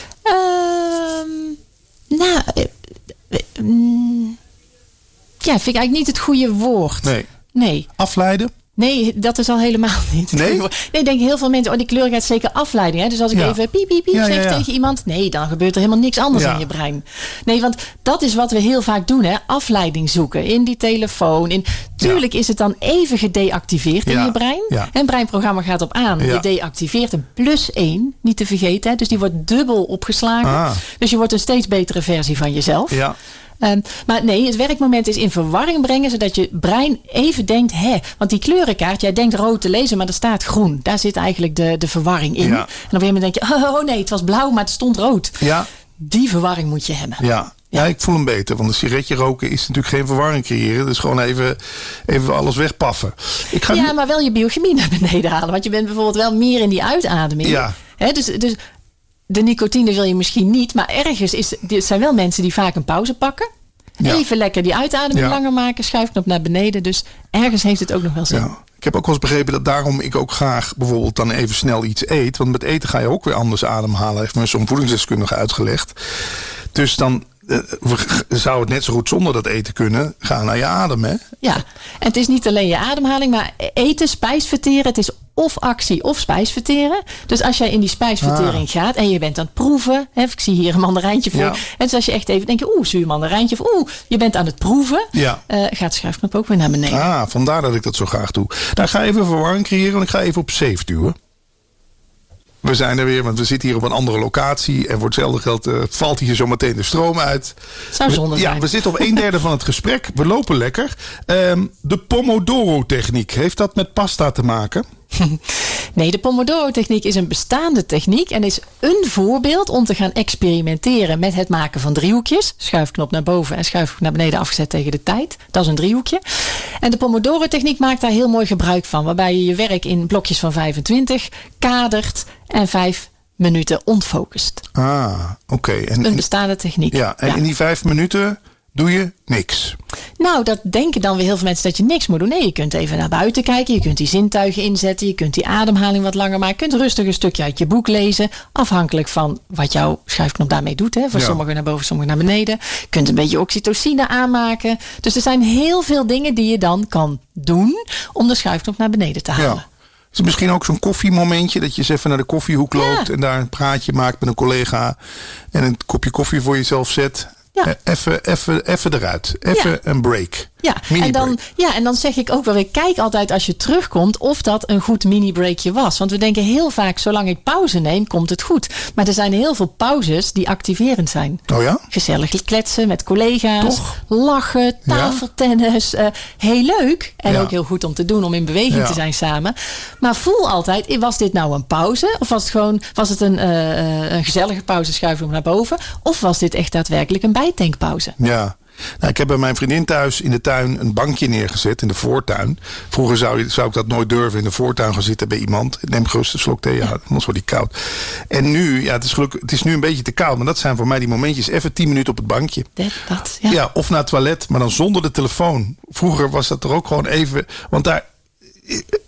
Um, nou, uh, uh, mm, ja, vind ik eigenlijk niet het goede woord. Nee. Nee. Afleiden? Nee, dat is al helemaal niet. Nee? Nee, ik denk heel veel mensen, oh, die kleurenkaart is zeker afleiding. Hè? Dus als ik Ja. even piep, piep, piep Ja, zeg ja, ja. tegen iemand, nee, dan gebeurt er helemaal niks anders Ja. in je brein. Nee, want dat is wat we heel vaak doen, hè? Afleiding zoeken in die telefoon. In, tuurlijk is het dan even gedeactiveerd Ja. in je brein. Ja. En breinprogramma gaat op aan. Ja. Je deactiveert een plus één, niet te vergeten. Hè? Dus die wordt dubbel opgeslagen. Ah. Dus je wordt een steeds betere versie van jezelf. Ja. Um, maar nee, het werkmoment is in verwarring brengen, zodat je brein even denkt, hè, want die kleurenkaart, jij denkt rood te lezen, maar er staat groen. Daar zit eigenlijk de, de verwarring in. Ja. En op een gegeven moment denk je, oh nee, het was blauw, maar het stond rood. Ja. Die verwarring moet je hebben. Ja. Ja, ik voel hem beter. Want een sigaretje roken is natuurlijk geen verwarring creëren. Dus gewoon even, even alles wegpaffen. Ik ga Ja, nu- maar wel je biochemie naar beneden halen. Want je bent bijvoorbeeld wel meer in die uitademing. Ja. Hè, dus, dus de nicotine wil je misschien niet. Maar ergens is, er zijn wel mensen die vaak een pauze pakken. Ja. Even lekker die uitademing Ja. langer maken. Schuifknop naar beneden. Dus ergens heeft het ook nog wel zin. Ja. Ik heb ook wel eens begrepen dat daarom ik ook graag bijvoorbeeld dan even snel iets eet. Want met eten ga je ook weer anders ademhalen. Heeft me zo'n voedingsdeskundige uitgelegd. Dus dan uh, zou het net zo goed zonder dat eten kunnen. Gaan naar je adem, hè? Ja, en het is niet alleen je ademhaling, maar eten, spijsverteren. Het is of actie of spijsverteren. Dus als jij in die spijsvertering Ah. gaat en je bent aan het proeven. Hè, ik zie hier een mandarijntje voor. Ja. En dus als je echt even denkt, oeh, zuur mandarijntje. Of oeh, je bent aan het proeven. Ja. Uh, gaat de schuifknop ook weer naar beneden. Ah, vandaar dat ik dat zo graag doe. Nou, ik ga even verwarring creëren, want ik ga even op save duwen. We zijn er weer, want we zitten hier op een andere locatie. En voor hetzelfde geld uh, valt hier zo meteen de stroom uit. Zou zonde We- ja, zijn. we zitten op een derde van het gesprek. We lopen lekker. Um, de Pomodoro-techniek, heeft dat met pasta te maken? Nee, de Pomodoro-techniek is een bestaande techniek en is een voorbeeld om te gaan experimenteren met het maken van driehoekjes. Schuifknop naar boven en schuifknop naar beneden afgezet tegen de tijd. Dat is een driehoekje. En de Pomodoro-techniek maakt daar heel mooi gebruik van, waarbij je je werk in blokjes van vijfentwintig kadert en vijf minuten ontfocust. Ah, oké. En, Een bestaande techniek. ja, en Ja. in die vijf minuten doe je niks. Nou, dat denken dan weer heel veel mensen dat je niks moet doen. Nee, je kunt even naar buiten kijken. Je kunt die zintuigen inzetten. Je kunt die ademhaling wat langer maken. Je kunt rustig een stukje uit je boek lezen. Afhankelijk van wat jouw schuifknop daarmee doet. Hè. Voor Ja. sommigen naar boven, sommigen naar beneden. Je kunt een beetje oxytocine aanmaken. Dus er zijn heel veel dingen die je dan kan doen om de schuifknop naar beneden te halen. Ja. Is het misschien ook zo'n koffiemomentje dat je eens even naar de koffiehoek Ja. loopt en daar een praatje maakt met een collega en een kopje koffie voor jezelf zet? Ja. Eh, Even, even, even eruit. Even Ja. een break. Ja, en dan, Mini-break. ja, en dan zeg ik ook wel weer, kijk altijd als je terugkomt of dat een goed mini-breakje was. Want we denken heel vaak, zolang ik pauze neem, komt het goed. Maar er zijn heel veel pauzes die activerend zijn. Oh ja? Gezellig kletsen met collega's, Toch? lachen, tafeltennis. eh, heel leuk en Ja. ook heel goed om te doen, om in beweging Ja. te zijn samen. Maar voel altijd, was dit nou een pauze? Of was het gewoon, was het een, eh, eh, een gezellige pauze, schuiven we naar boven? Of was dit echt daadwerkelijk een bijtankpauze? Ja. Nou, ik heb bij mijn vriendin thuis in de tuin een bankje neergezet in de voortuin. Vroeger zou, je, zou ik dat nooit durven in de voortuin gaan zitten bij iemand. Ik neem gerust een slok thee, ja, anders wordt die koud. En nu, ja, het is gelukkig, het is nu een beetje te koud. Maar dat zijn voor mij die momentjes, even tien minuten op het bankje. Dat, dat, ja. Ja, of naar het toilet, maar dan zonder de telefoon. Vroeger was dat er ook gewoon even, want daar,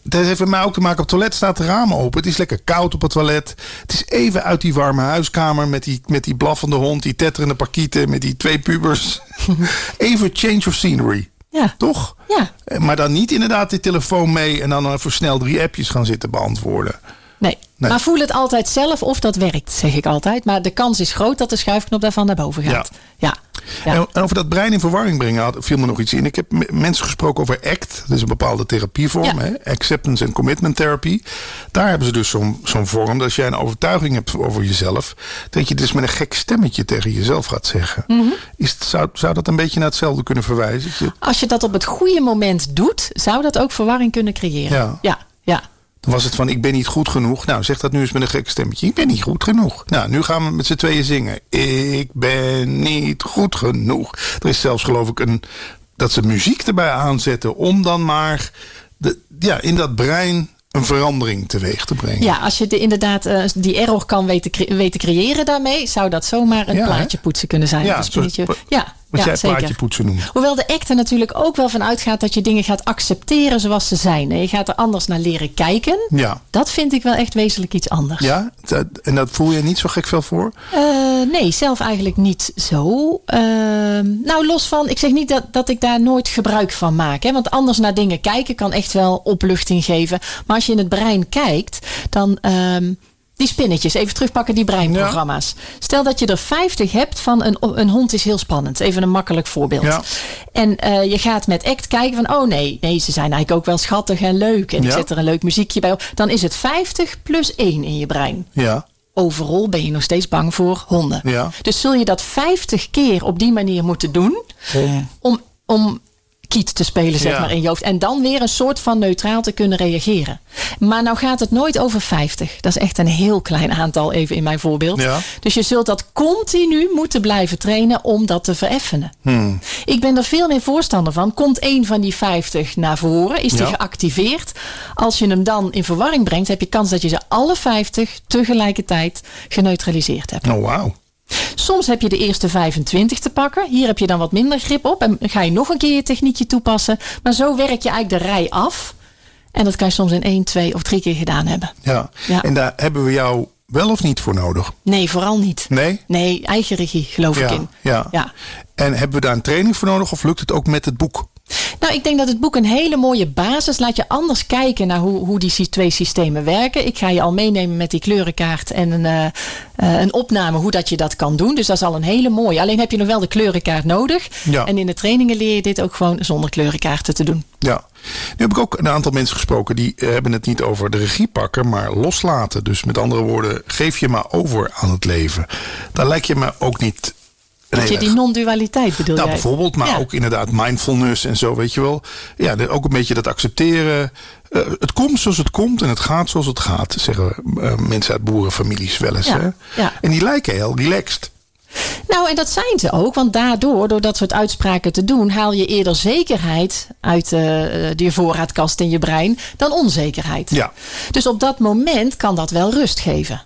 het heeft bij mij ook te maken. Op het toilet staat de ramen open. Het is lekker koud op het toilet. Het is even uit die warme huiskamer met die, met die blaffende hond, die tetterende parkieten, met die twee pubers. Even change of scenery. Ja. Toch? Ja. Maar dan niet inderdaad die telefoon mee en dan even snel drie appjes gaan zitten beantwoorden. Nee. Nee. Maar voel het altijd zelf of dat werkt, zeg ik altijd. Maar de kans is groot dat de schuifknop daarvan naar boven gaat. Ja. ja. En, en over dat brein in verwarring brengen had, viel me nog iets in. Ik heb m- mensen gesproken over A C T. Dat is een bepaalde therapievorm. Ja. Hè? Acceptance and Commitment Therapy. Daar hebben ze dus zo'n, zo'n vorm. Dat als jij een overtuiging hebt over jezelf, dat je dus met een gek stemmetje tegen jezelf gaat zeggen. Mm-hmm. Is het, zou, zou dat een beetje naar hetzelfde kunnen verwijzen? Je... Als je dat op het goede moment doet, zou dat ook verwarring kunnen creëren. Ja. Ja, ja. Dan was het van, ik ben niet goed genoeg. Nou, zeg dat nu eens met een gek stemmetje. Ik ben niet goed genoeg. Nou, nu gaan we met z'n tweeën zingen. Ik ben niet goed genoeg. Er is zelfs geloof ik een, dat ze muziek erbij aanzetten om dan maar de, ja, in dat brein een verandering teweeg te brengen. Ja, als je de, inderdaad uh, die error kan weten, cre- weten creëren daarmee, zou dat zomaar een Ja, plaatje poetsen kunnen zijn. Ja, Een spinnetje. zoals- ja, Wat ja jij zeker. plaatje poetsen noemt. Hoewel de act er natuurlijk ook wel van uitgaat dat je dingen gaat accepteren zoals ze zijn. En je gaat er anders naar leren kijken. Ja. Dat vind ik wel echt wezenlijk iets anders. Ja, dat- en dat voel je niet zo gek veel voor? Uh, nee, zelf eigenlijk niet zo. Uh, nou, los van, ik zeg niet dat, dat ik daar nooit gebruik van maak. Hè, want anders naar dingen kijken kan echt wel opluchting geven. Maar als je in het brein kijkt, dan... Um, die spinnetjes, even terugpakken die breinprogramma's. Ja. Stel dat je er vijftig hebt van een, een hond is heel spannend. Even een makkelijk voorbeeld. Ja. En uh, je gaat met ACT kijken van... oh nee, nee, ze zijn eigenlijk ook wel schattig en leuk. En ja. ik zet er een leuk muziekje bij op. Dan is het vijftig plus één in je brein. Ja. Overal ben je nog steeds bang voor honden. Ja. Dus zul je dat vijftig keer op die manier moeten doen... Om, om, om kiet te spelen, zeg ja. maar, in je hoofd. En dan weer een soort van neutraal te kunnen reageren. Maar nou gaat het nooit over vijftig. Dat is echt een heel klein aantal, even in mijn voorbeeld. Ja. Dus je zult dat continu moeten blijven trainen om dat te vereffenen. Hmm. Ik ben er veel meer voorstander van. Komt één van die vijftig naar voren, is die ja. geactiveerd. Als je hem dan in verwarring brengt, heb je kans dat je ze alle vijftig tegelijkertijd geneutraliseerd hebt. Oh, wauw. Soms heb je de eerste vijfentwintig te pakken. Hier heb je dan wat minder grip op. En ga je nog een keer je techniekje toepassen. Maar zo werk je eigenlijk de rij af. En dat kan je soms in één, twee of drie keer gedaan hebben. Ja, ja. En daar hebben we jou wel of niet voor nodig? Nee, vooral niet. Nee? Nee, eigen regie geloof ja, ik in. Ja. ja. En hebben we daar een training voor nodig of lukt het ook met het boek? Nou, ik denk dat het boek een hele mooie basis laat je anders kijken naar hoe, hoe die twee systemen werken. Ik ga je al meenemen met die kleurenkaart en een, uh, uh, een opname hoe dat je dat kan doen. Dus dat is al een hele mooie. Alleen heb je nog wel de kleurenkaart nodig. Ja. En in de trainingen leer je dit ook gewoon zonder kleurenkaarten te doen. Ja. Nu heb ik ook een aantal mensen gesproken die uh, hebben het niet over de regie pakken, maar loslaten. Dus met andere woorden, geef je maar over aan het leven. Daar lijkt je me ook niet... Dat je die non-dualiteit bedoel nou, jij? Bijvoorbeeld, maar ja. ook inderdaad mindfulness en zo, weet je wel. Ja, ook een beetje dat accepteren. Uh, het komt zoals het komt en het gaat zoals het gaat, zeggen uh, mensen uit boerenfamilies wel eens. Ja. Hè? Ja. En die lijken heel relaxed. Nou, en dat zijn ze ook. Want daardoor, door dat soort uitspraken te doen, haal je eerder zekerheid uit uh, die voorraadkast in je brein dan onzekerheid. Ja. Dus op dat moment kan dat wel rust geven.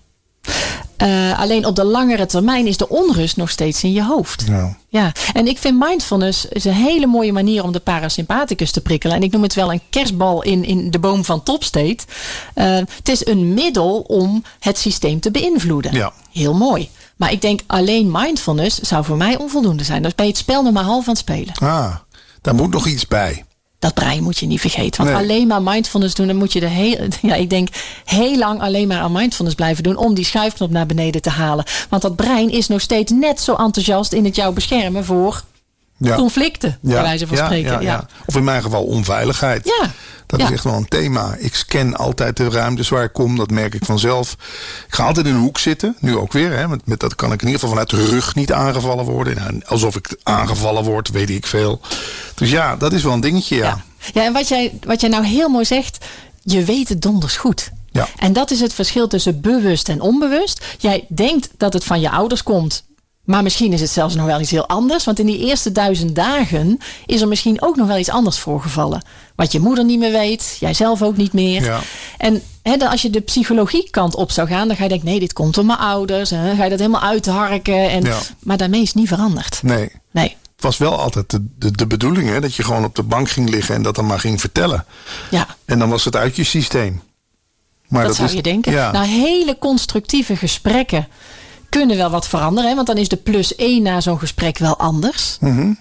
Uh, alleen op de langere termijn is de onrust nog steeds in je hoofd. Ja. Ja. En ik vind mindfulness is een hele mooie manier om de parasympathicus te prikkelen. En ik noem het wel een kerstbal in, in de boom van Topstate. Uh, het is een middel om het systeem te beïnvloeden. Ja. Heel mooi. Maar ik denk alleen mindfulness zou voor mij onvoldoende zijn. Dus ben je het spel nog maar half aan het spelen. Ah, daar moet nog iets bij. Dat brein moet je niet vergeten. Want nee. alleen maar mindfulness doen, dan moet je de heel, ja, ik denk heel lang alleen maar aan mindfulness blijven doen om die schuifknop naar beneden te halen. Want dat brein is nog steeds net zo enthousiast in het jou beschermen voor ja. conflicten, ja. bij wijze van ja, spreken. Ja, ja. Ja. Of in mijn geval onveiligheid. Ja. Dat ja. is echt wel een thema. Ik scan altijd de ruimtes waar ik kom. Dat merk ik vanzelf. Ik ga altijd in een hoek zitten. Nu ook weer. Hè. Met, met dat kan ik in ieder geval vanuit de rug niet aangevallen worden. Nou, alsof ik aangevallen word, weet ik veel. Dus ja, dat is wel een dingetje. Ja, ja. ja en wat jij, wat jij nou heel mooi zegt. Je weet het donders goed. Ja. En dat is het verschil tussen bewust en onbewust. Jij denkt dat het van je ouders komt. Maar misschien is het zelfs nog wel iets heel anders. Want in die eerste duizend dagen is er misschien ook nog wel iets anders voorgevallen. Wat je moeder niet meer weet. Jij zelf ook niet meer. Ja. En he, als je de psychologie kant op zou gaan. Dan ga je denken, nee, dit komt door mijn ouders. En dan ga je dat helemaal uitharken. En, ja. Maar daarmee is het niet veranderd. Nee. Nee. was wel altijd de, de, de bedoeling, hè, dat je gewoon op de bank ging liggen en dat dan maar ging vertellen. Ja. En dan was het uit je systeem. Maar Dat, dat zou is, je denken. Ja. Nou, hele constructieve gesprekken kunnen wel wat veranderen. Hè? Want dan is de plus één na zo'n gesprek wel anders. Mhm.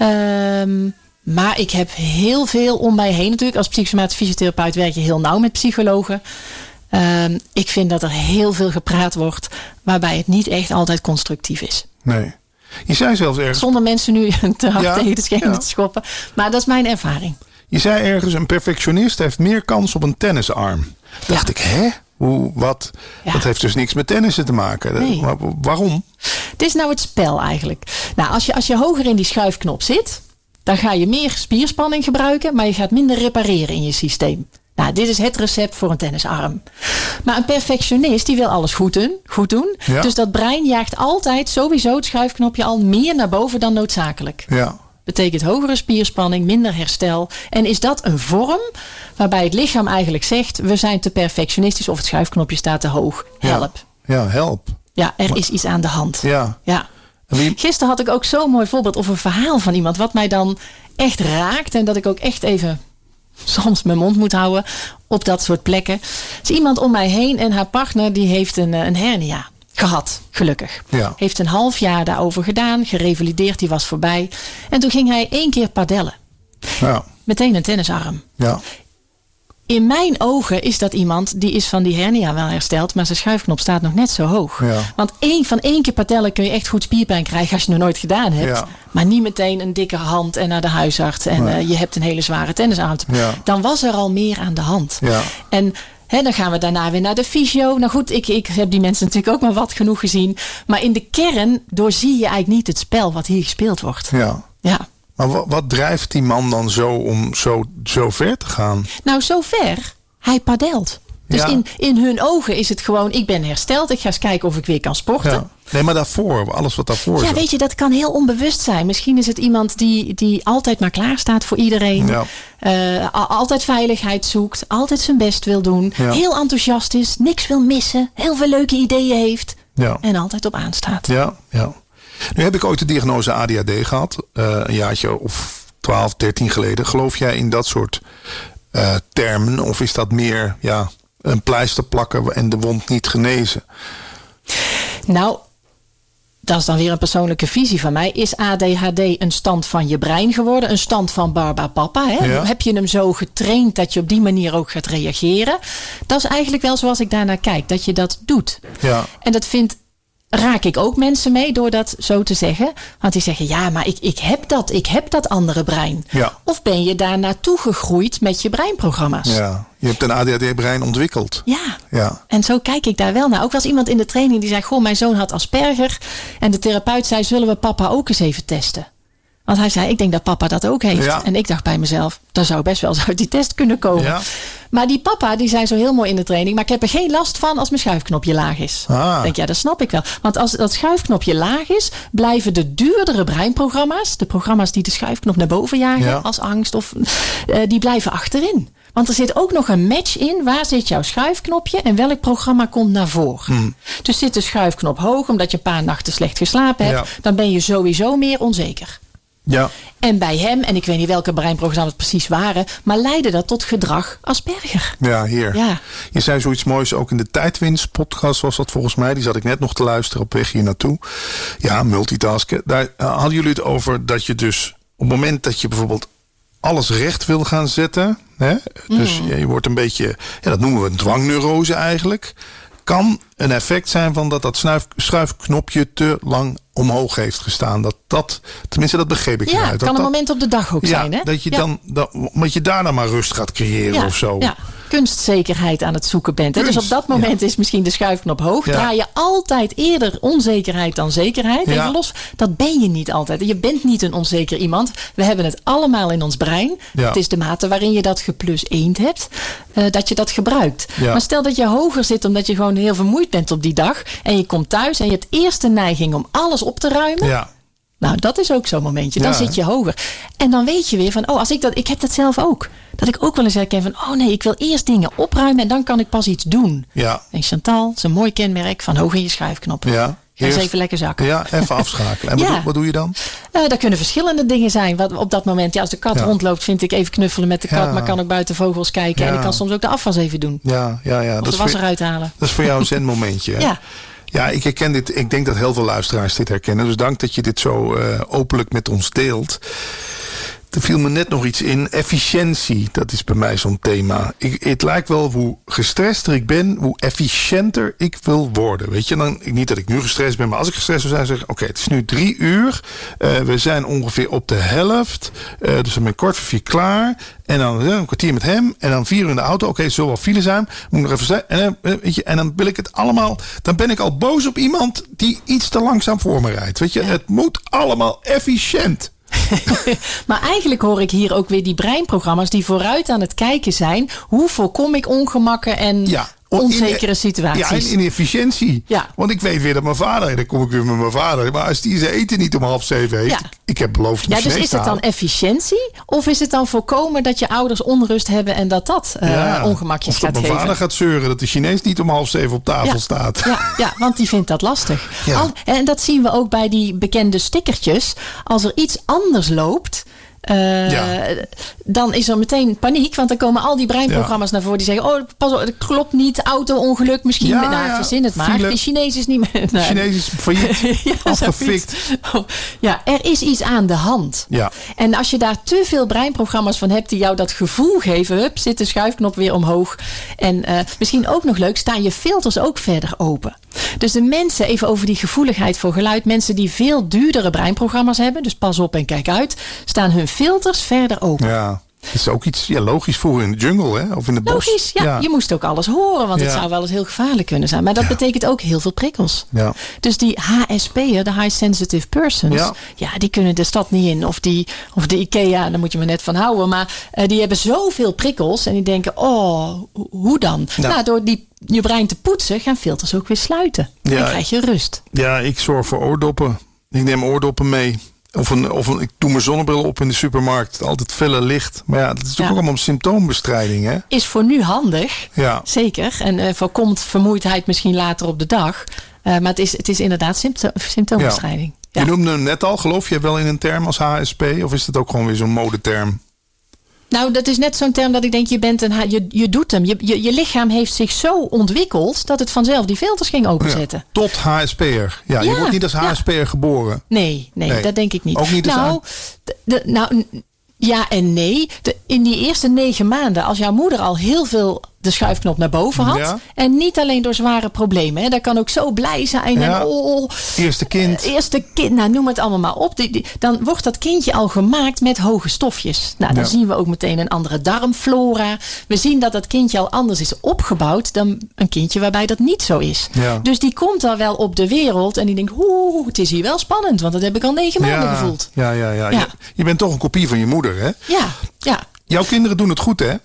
Um, maar ik heb heel veel om mij heen natuurlijk. Als psychosomatisch fysiotherapeut werk je heel nauw met psychologen. Um, ik vind dat er heel veel gepraat wordt waarbij het niet echt altijd constructief is. Nee. Je zei zelfs ergens, Zonder mensen nu te hard Ja, tegen de schenen ja. te schoppen. Maar dat is mijn ervaring. je zei ergens, een perfectionist heeft meer kans op een tennisarm. Dacht Ja. ik, hè? Hoe, wat? Ja. Dat heeft dus niks met tennissen te maken. Nee. Maar waarom? Het is nou het spel eigenlijk. Nou, als je, als je hoger in die schuifknop zit, dan ga je meer spierspanning gebruiken, maar je gaat minder repareren in je systeem. Nou, dit is het recept voor een tennisarm. Maar een perfectionist die wil alles goed doen. Goed doen. Ja. Dus dat brein jaagt altijd sowieso het schuifknopje al meer naar boven dan noodzakelijk. Ja. Betekent hogere spierspanning, minder herstel. En is dat een vorm waarbij het lichaam eigenlijk zegt, we zijn te perfectionistisch of het schuifknopje staat te hoog. Help. Ja, ja help. Ja, er is iets aan de hand. Ja. Ja. En wie- Gisteren had ik ook zo'n mooi voorbeeld of een verhaal van iemand wat mij dan echt raakt. En dat ik ook echt even soms mijn mond moet houden op dat soort plekken. Er is iemand om mij heen en haar partner die heeft een, een hernia gehad, gelukkig. Ja. Heeft een half jaar daarover gedaan, gerevalideerd, die was voorbij. En toen ging hij één keer padellen. Ja. Meteen een tennisarm. Ja. In mijn ogen is dat iemand die is van die hernia wel hersteld, maar zijn schuifknop staat nog net zo hoog. Ja. Want één, van één keer padellen kun je echt goed spierpijn krijgen als je het nog nooit gedaan hebt. Ja. Maar niet meteen een dikke hand en naar de huisarts en Nee. eh, je hebt een hele zware tennisarm. Ja. Dan was er al meer aan de hand. Ja. En hè, dan gaan we daarna weer naar de fysio. Nou goed, ik, ik heb die mensen natuurlijk ook maar wat genoeg gezien. Maar in de kern doorzie je eigenlijk niet het spel wat hier gespeeld wordt. Ja. Ja. Maar wat, wat drijft die man dan zo om zo, zo ver te gaan? Nou, zover. Hij padelt. Dus Ja. in, in hun ogen is het gewoon, ik ben hersteld. Ik ga eens kijken of ik weer kan sporten. Ja. Nee, maar daarvoor, alles wat daarvoor Ja, zat. weet je, dat kan heel onbewust zijn. Misschien is het iemand die, die altijd maar klaar staat voor iedereen. Ja. Eh, a- altijd veiligheid zoekt. Altijd zijn best wil doen. Ja. Heel enthousiast is. Niks wil missen. Heel veel leuke ideeën heeft. Ja. En altijd op aanstaat. Ja, ja. Nu heb ik ooit de diagnose A D H D gehad. eh, een jaartje of twaalf, dertien geleden. Geloof jij in dat soort eh, termen? Of is dat meer ja, een pleister plakken en de wond niet genezen? Nou, dat is dan weer een persoonlijke visie van mij. Is A D H D een stand van je brein geworden? Een stand van Barba Papa? Hè? Ja. Heb je hem zo getraind dat je op die manier ook gaat reageren? Dat is eigenlijk wel zoals ik daarnaar kijk. Dat je dat doet. Ja. En dat vind, raak ik ook mensen mee door dat zo te zeggen. Want die zeggen, ja, maar ik, ik heb dat. Ik heb dat andere brein. Ja. Of ben je daar naartoe gegroeid met je breinprogramma's? Ja. Je hebt een A D H D-brein ontwikkeld. Ja. Ja. En zo kijk ik daar wel naar. Ook was iemand in de training die zei, goh, mijn zoon had Asperger. En de therapeut zei, zullen we papa ook eens even testen? Want hij zei, ik denk dat papa dat ook heeft. Ja. En ik dacht bij mezelf, dat zou best wel eens uit die test kunnen komen. Ja. Maar die papa, die zei zo heel mooi in de training, maar ik heb er geen last van als mijn schuifknopje laag is. Ah. Ik denk, ja, dat snap ik wel. Want als dat schuifknopje laag is, blijven de duurdere breinprogramma's, de programma's die de schuifknop naar boven jagen, Ja. als angst, of, uh, die blijven achterin. Want er zit ook nog een match in. Waar zit jouw schuifknopje en welk programma komt naar voren? Hmm. Dus zit de schuifknop hoog omdat je een paar nachten slecht geslapen hebt, Ja. dan ben je sowieso meer onzeker. Ja. En bij hem, en ik weet niet welke breinprogramma's het precies waren, maar leidde dat tot gedrag Asperger. Ja, hier. Ja. Je zei zoiets moois ook in de Tijdwinst podcast was dat volgens mij. Die zat ik net nog te luisteren op weg hier naartoe. Ja, multitasken. Daar uh, hadden jullie het over dat je dus op het moment dat je bijvoorbeeld alles recht wil gaan zetten. Hè? Dus ja, je wordt een beetje, ja, dat noemen we een dwangneurose eigenlijk. Kan een effect zijn van dat dat snuif, schuifknopje te lang omhoog heeft gestaan. Dat dat, tenminste dat begreep ik Ja, eruit. het Dat kan een dat- moment op de dag ook ja, zijn. Hè? dat je Ja. dan, dat, dat je daarna maar rust gaat creëren ja, of zo. Ja, kunstzekerheid aan het zoeken bent. Hè? Dus Kunst, op dat moment is misschien de schuifknop hoog. Ja. Draai je altijd eerder onzekerheid dan zekerheid. Ja. Even los, dat ben je niet altijd. Je bent niet een onzeker iemand. We hebben het allemaal in ons brein. Ja. Het is de mate waarin je dat geplus eend hebt, uh, dat je dat gebruikt. Ja. Maar stel dat je hoger zit omdat je gewoon heel vermoeid bent op die dag. En je komt thuis en je hebt eerst de neiging om alles op te ruimen. Ja. Nou, dat is ook zo'n momentje. Dan Ja, zit je hoger. En dan weet je weer van, oh, als ik dat, ik heb dat zelf ook. Dat ik ook wel eens herken van, oh nee, ik wil eerst dingen opruimen en dan kan ik pas iets doen. Ja. En Chantal, dat is een mooi kenmerk van hoog in je schuifknop. Ja. Eerst Eerst- even lekker zakken. Ja, even afschakelen. En wat, Ja. doe, wat doe je dan? Uh, dat kunnen verschillende dingen zijn. Wat, op dat moment, ja, als de kat Ja. rondloopt, vind ik even knuffelen met de kat. Ja. Maar kan ook buiten vogels kijken. Ja. En ik kan soms ook de afwas even doen. Ja, ja, ja. Of Dat de is, was voor, eruit halen. dat is voor jou een zenmomentje. hè? Ja. Ja, ik herken dit. Ik denk dat heel veel luisteraars dit herkennen. Dus dank dat je dit zo uh, openlijk met ons deelt. Er viel me net nog iets in. Efficiëntie, dat is bij mij zo'n thema. Ik, het lijkt wel hoe gestrester ik ben, hoe efficiënter ik wil worden. Weet je, dan, niet dat ik nu gestrest ben, maar als ik gestrest zou zijn, zeg ik, oké, okay, het is nu drie uur. Uh, we zijn ongeveer op de helft. Uh, dus dan ben ik kwart voor vier klaar. En dan uh, een kwartier met hem. En dan vier uur in de auto. Oké, okay, zullen wel file zijn. Moet ik nog even zijn. En, uh, weet je, en dan wil ik het allemaal. Dan ben ik al boos op iemand die iets te langzaam voor me rijdt. Weet je, het moet allemaal efficiënt. Maar eigenlijk hoor ik hier ook weer die breinprogramma's die vooruit aan het kijken zijn. Hoe voorkom ik ongemakken en Ja. onzekere in, situaties? Ja, in, in efficiëntie. Ja. Want ik weet weer dat mijn vader, dan kom ik weer met mijn vader. Maar als die zijn eten niet om half zeven heeft. Ja. Ik, ik heb beloofd om Ja, dus Chinees is te het dan halen. efficiëntie? Of is het dan voorkomen dat je ouders onrust hebben en dat dat uh, Ja. ongemakjes Of dat gaat mijn geven? vader gaat zeuren dat de Chinees niet om half zeven op tafel Ja. staat. Ja, ja, want die vindt dat lastig. Ja. Al, en dat zien we ook bij die bekende stickertjes. Als er iets anders loopt, uh, Ja. dan is er meteen paniek. Want dan komen al die breinprogramma's naar voren die zeggen: oh, pas op, het klopt niet, auto-ongeluk misschien. Ja, nou, ja. verzin het maar. File. De Chinees is niet meer. De Chinees is failliet, Ja, afgefikt. zoiets. Ja, er is iets aan de hand. Ja. En als je daar te veel breinprogramma's van hebt die jou dat gevoel geven, hup, zit de schuifknop weer omhoog. En uh, misschien ook nog leuk, staan je filters ook verder open. Dus de mensen, even over die gevoeligheid voor geluid, mensen die veel duurdere breinprogramma's hebben, dus pas op en kijk uit, staan hun filters verder open. Ja. Dat is ook iets ja, logisch voor in de jungle, hè? Of in het bos. Logisch, ja, je moest ook alles horen, want het Ja. zou wel eens heel gevaarlijk kunnen zijn. Maar dat Ja. betekent ook heel veel prikkels. Ja. Dus die H S P'er, de High Sensitive Persons, ja. Ja. die kunnen de stad niet in. Of, die, of de IKEA, daar moet je me net van houden. Maar uh, die hebben zoveel prikkels en die denken, oh, ho- hoe dan? Ja. Nou, door die, je brein te poetsen gaan filters ook weer sluiten. Ja. Dan krijg je rust. Ja, ik zorg voor oordoppen. Ik neem oordoppen mee. Of, een, of een, ik doe mijn zonnebril op in de supermarkt. Altijd felle licht. Maar ja, dat is natuurlijk Ja. ook allemaal symptoombestrijding, hè? Is voor nu handig, Ja. zeker. En uh, voorkomt vermoeidheid misschien later op de dag. Uh, maar het is, het is inderdaad sympto- symptoombestrijding. Ja. Je noemde hem net al. Geloof je wel in een term als H S P? Of is het ook gewoon weer zo'n modeterm? Nou, dat is net zo'n term dat ik denk, je bent een, je, je doet hem. Je, je, je lichaam heeft zich zo ontwikkeld dat het vanzelf die filters ging openzetten. Ja, tot H S P'er. Ja, je Ja, wordt niet als ja. H S P'er geboren. Nee, nee, Nee. dat denk ik niet. Ook niet als nou, aan- de, de- nou, n- ja en nee. De, in die eerste negen maanden, als jouw moeder al heel veel de schuifknop naar boven had. Ja. En niet alleen door zware problemen. Hè. Dat kan ook zo blij zijn. Ja. En oh, Eerste kind. eh, eerste kind, nou noem het allemaal maar op. Die, die, dan wordt dat kindje al gemaakt met hoge stofjes. Nou, dan Ja. zien we ook meteen een andere darmflora. We zien dat dat kindje al anders is opgebouwd dan een kindje waarbij dat niet zo is. Ja. Dus die komt al wel op de wereld en die denkt, oeh, het is hier wel spannend. Want dat heb ik al negen maanden Ja, gevoeld. ja, ja, ja. Ja. Je, je bent toch een kopie van je moeder, hè? Ja, ja. Jouw kinderen doen het goed, hè?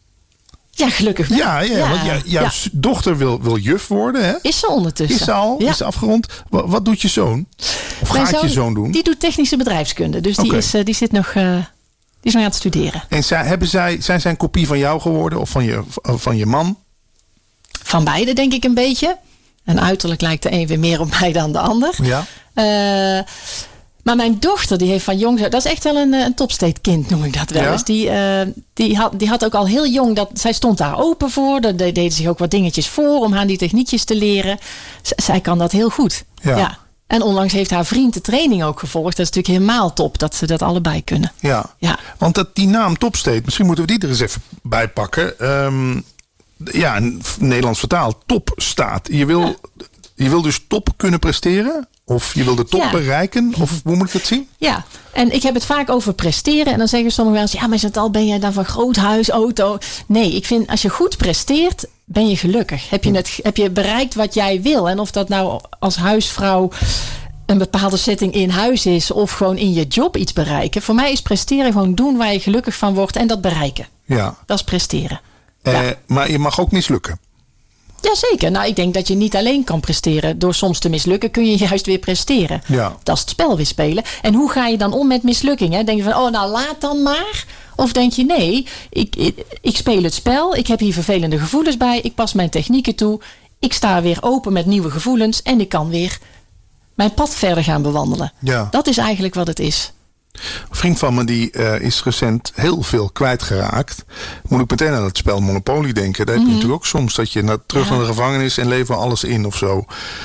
Ja, gelukkig wel. Ja, ja, want jou- jouw ja. s- dochter wil, wil juf worden, hè? Is ze ondertussen. Is ze al? Ja. Is ze afgerond? Wat, wat doet je zoon? Of Mijn gaat je zoon doen? Die doet technische bedrijfskunde. Dus die, Oké. is, eh, die zit nog, eh, die is nog aan het studeren. En zij, hebben zij, zijn zij een kopie van jou geworden? Of van je, van je man? Van beide denk ik een beetje. En uiterlijk lijkt de een weer meer op mij dan de ander. Ja. Eh, maar mijn dochter, die heeft van jong... Dat is echt wel een, eh, een topstate kind, noem ik dat wel Ja? eens. Die, eh, die, had, die had ook al heel jong... Dat, zij stond daar open voor. Daar de- deden zich ook wat dingetjes voor om haar die techniekjes te leren. Z- zij kan dat heel goed. Ja. En onlangs heeft haar vriend de training ook gevolgd. Dat is natuurlijk helemaal top dat ze dat allebei kunnen. Ja. Ja. Want dat, die naam Topstate, misschien moeten we die er eens even bij pakken. Ehm, ja, in Nederlands vertaald, topstaat. Je wil, je wil dus top kunnen presteren? Of je wil de top Ja. bereiken? Of hoe moet ik dat zien? Ja, en ik heb het vaak over presteren. En dan zeggen sommigen wel eens, ja, maar Chantal, ben jij dan van groot huis, auto? Nee, ik vind als je goed presteert, ben je gelukkig. Heb je, het, heb je bereikt wat jij wil? En of dat nou als huisvrouw een bepaalde setting in huis is of gewoon in je job iets bereiken. Voor mij is presteren gewoon doen waar je gelukkig van wordt en dat bereiken. Ja. Dat is presteren. Eh, Ja. Maar je mag ook mislukken. Jazeker. Nou, ik denk dat je niet alleen kan presteren. Door soms te mislukken kun je juist weer presteren. Ja. Dat is het spel weer spelen. En hoe ga je dan om met mislukkingen? Denk je van, oh, nou laat dan maar. Of denk je, nee, ik, ik, ik speel het spel. Ik heb hier vervelende gevoelens bij. Ik pas mijn technieken toe. Ik sta weer open met nieuwe gevoelens. En ik kan weer mijn pad verder gaan bewandelen. Ja. Dat is eigenlijk wat het is. Een vriend van me die uh, is recent heel veel kwijtgeraakt. Moet ik meteen aan het spel Monopoly denken. Daar heb je natuurlijk ook soms dat je naar, terug Ja. naar de gevangenis en lever alles in of zo.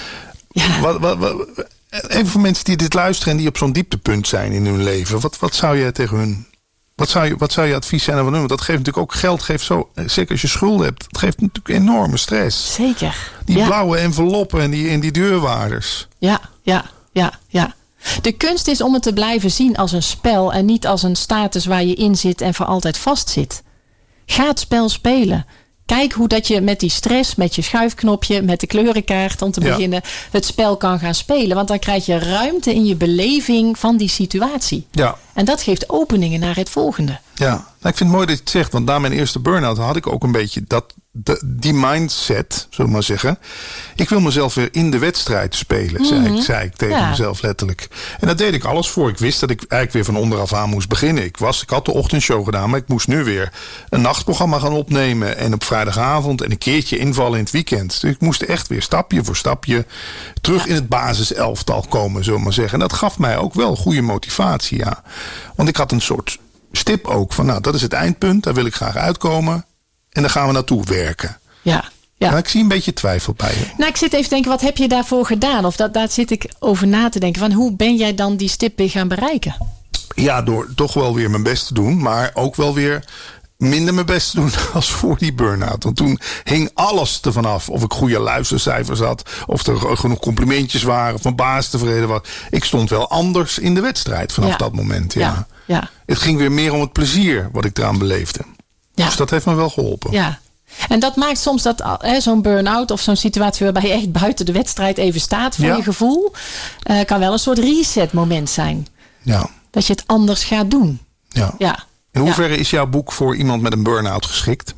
Ja. Wat, wat, wat, even voor mensen die dit luisteren en die op zo'n dieptepunt zijn in hun leven. Wat, wat zou je tegen hun... Wat zou, je, wat zou je advies zijn van hun? Want dat geeft natuurlijk ook geld. Geeft zo, zeker als je schulden hebt. Dat geeft natuurlijk enorme stress. Zeker. Die ja. blauwe enveloppen en die, en die deurwaarders. Ja, ja, ja, ja. De kunst is om het te blijven zien als een spel en niet als een status waar je in zit en voor altijd vastzit. Ga het spel spelen. Kijk hoe dat je met die stress, met je schuifknopje, met de kleurenkaart om te Ja. beginnen, het spel kan gaan spelen. Want dan krijg je ruimte in je beleving van die situatie. Ja. En dat geeft openingen naar het volgende. Ja, nou, ik vind het mooi dat je het zegt. Want na mijn eerste burn-out had ik ook een beetje dat, de, die mindset, zullen we maar zeggen. Ik wil mezelf weer in de wedstrijd spelen, zei, Mhm. ik, zei ik tegen Ja. mezelf letterlijk. En daar deed ik alles voor. Ik wist dat ik eigenlijk weer van onderaf aan moest beginnen. Ik, was, ik had de ochtendshow gedaan, maar ik moest nu weer een nachtprogramma gaan opnemen. En op vrijdagavond en een keertje invallen in het weekend. Dus ik moest echt weer stapje voor stapje terug Ja. in het basiselftal komen, zullen we maar zeggen. En dat gaf mij ook wel goede motivatie, ja. Want ik had een soort stip ook van, nou, dat is het eindpunt. Daar wil ik graag uitkomen. En daar gaan we naartoe werken. Ja, ja. Maar ik zie een beetje twijfel bij je. Nou, ik zit even te denken, wat heb je daarvoor gedaan? Of dat, daar zit ik over na te denken. Van hoe ben jij dan die stip weer gaan bereiken? Ja, door toch wel weer mijn best te doen. Maar ook wel weer minder mijn best te doen als voor die burn-out. Want toen hing alles ervan af. Of ik goede luistercijfers had. Of er genoeg complimentjes waren. Of mijn baas tevreden was. Ik stond wel anders in de wedstrijd vanaf Ja. dat moment. Ja. Ja, ja. Het ging weer meer om het plezier wat ik eraan beleefde. Ja. Dus dat heeft me wel geholpen. Ja. En dat maakt soms dat hè, zo'n burn-out of zo'n situatie waarbij je echt buiten de wedstrijd even staat voor Ja. je gevoel, uh, kan wel een soort reset moment zijn. Ja. Dat je het anders gaat doen. Ja. Ja. In hoeverre is jouw boek voor iemand met een burn-out geschikt?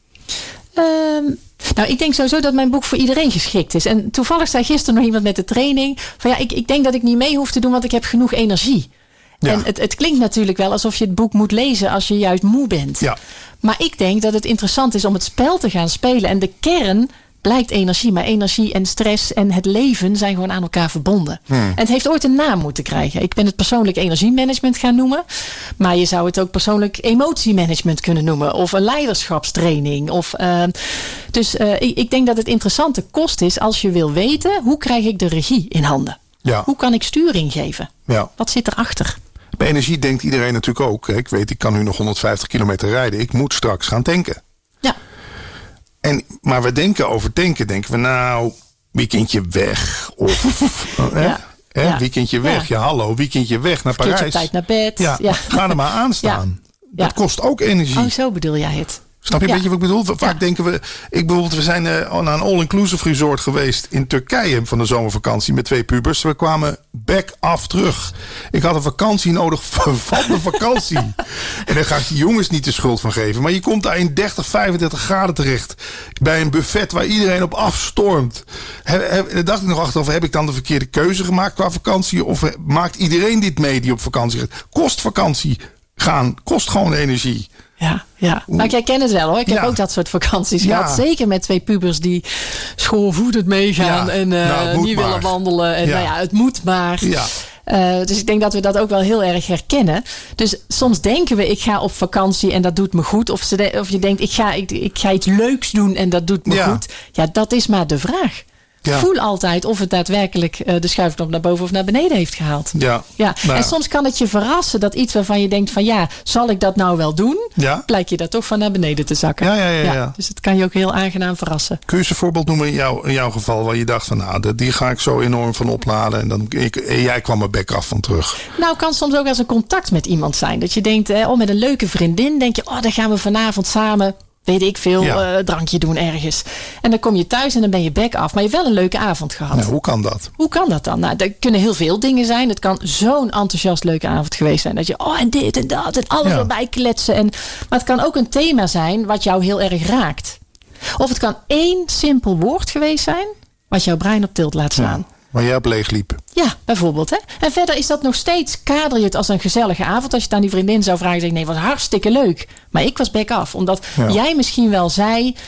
Um, nou, ik denk sowieso dat mijn boek voor iedereen geschikt is. En toevallig zei gisteren nog iemand met de training van ja, ik, ik denk dat ik niet mee hoef te doen, want ik heb genoeg energie. Ja. En het, het klinkt natuurlijk wel alsof je het boek moet lezen als je juist moe bent. Ja. Maar ik denk dat het interessant is om het spel te gaan spelen. En de kern blijkt energie. Maar energie en stress en het leven zijn gewoon aan elkaar verbonden. Hmm. En het heeft ooit een naam moeten krijgen. Ik ben het persoonlijk energiemanagement gaan noemen. Maar je zou het ook persoonlijk emotiemanagement kunnen noemen. Of een leiderschapstraining. Of, uh, dus uh, ik, ik denk dat het interessante kost is als je wil weten hoe krijg ik de regie in handen. Ja. Hoe kan ik sturing geven? Ja. Wat zit erachter? Bij energie denkt iedereen natuurlijk ook. Ik weet, ik kan nu nog honderdvijftig kilometer rijden. Ik moet straks gaan tanken. Ja. En, maar we denken over tanken. Denken we nou, weekendje weg. Of hè? Ja. Hè? Ja. Weekendje weg. Ja. Ja. hallo, weekendje weg naar Keertje op Parijs. tijd naar bed. Ja, Ja. ga er maar aan staan. Ja. Dat kost ook energie. Oh, zo bedoel jij het. Snap je een Ja. beetje wat ik bedoel? Vaak Ja. denken we... Ik bijvoorbeeld, we zijn uh, naar een all-inclusive resort geweest in Turkije van de zomervakantie met twee pubers. We kwamen back af terug. Ik had een vakantie nodig van de vakantie. En daar ga ik die jongens niet de schuld van geven. Maar je komt daar in dertig, vijfendertig graden terecht. Bij een buffet waar iedereen op afstormt. He, he, daar dacht ik nog achteraf, heb ik dan de verkeerde keuze gemaakt qua vakantie? Of maakt iedereen dit mee die op vakantie gaat? Kost vakantie gaan, kost gewoon energie. Ja, ja. Nou, jij kent het wel hoor. Ik heb Ja. ook dat soort vakanties Ja. gehad. Zeker met twee pubers die schoolvoetend meegaan. Ja. En uh, Nou, het moet niet maar. willen wandelen. En Ja. nou ja, het moet maar. Ja. Uh, dus ik denk dat we dat ook wel heel erg herkennen. Dus soms denken we, ik ga op vakantie en dat doet me goed. Of, ze de, of je denkt, ik ga, ik, ik ga iets leuks doen en dat doet me Ja. goed. Ja, dat is maar de vraag. Ja. Voel altijd of het daadwerkelijk uh, de schuifknop naar boven of naar beneden heeft gehaald. Ja. Ja. Nou, En soms kan het je verrassen dat iets waarvan je denkt van ja, zal ik dat nou wel doen? Ja. Blijkt je daar toch van naar beneden te zakken. Ja, ja, ja, ja. Dus het kan je ook heel aangenaam verrassen. Kun je eens een voorbeeld noemen in, jou, in jouw geval waar je dacht van nou, dat- die ga ik zo enorm van opladen en dan ik, en jij kwam er bek af van terug. Nou, kan soms ook als een contact met iemand zijn. Dat je denkt, eh, oh, met een leuke vriendin denk je, oh, dan gaan we vanavond samen, weet ik veel, Ja. uh, drankje doen ergens. En dan kom je thuis en dan ben je bek af. Maar je hebt wel een leuke avond gehad. Nou, hoe kan dat? Hoe kan dat dan? Nou, er kunnen heel veel dingen zijn. Het kan zo'n enthousiast leuke avond geweest zijn. Dat je, oh, en dit en dat en alles Ja. erbij kletsen. En, maar het kan ook een thema zijn wat jou heel erg raakt. Of het kan één simpel woord geweest zijn wat jouw brein op tilt laat slaan. Ja, waar jij op leeg liep. Ja, bijvoorbeeld. Hè? En verder is dat nog steeds, kader je het als een gezellige avond. Als je het aan die vriendin zou vragen, zeg ik nee, was hartstikke leuk. Maar ik was back af. Omdat Ja. jij misschien wel zei,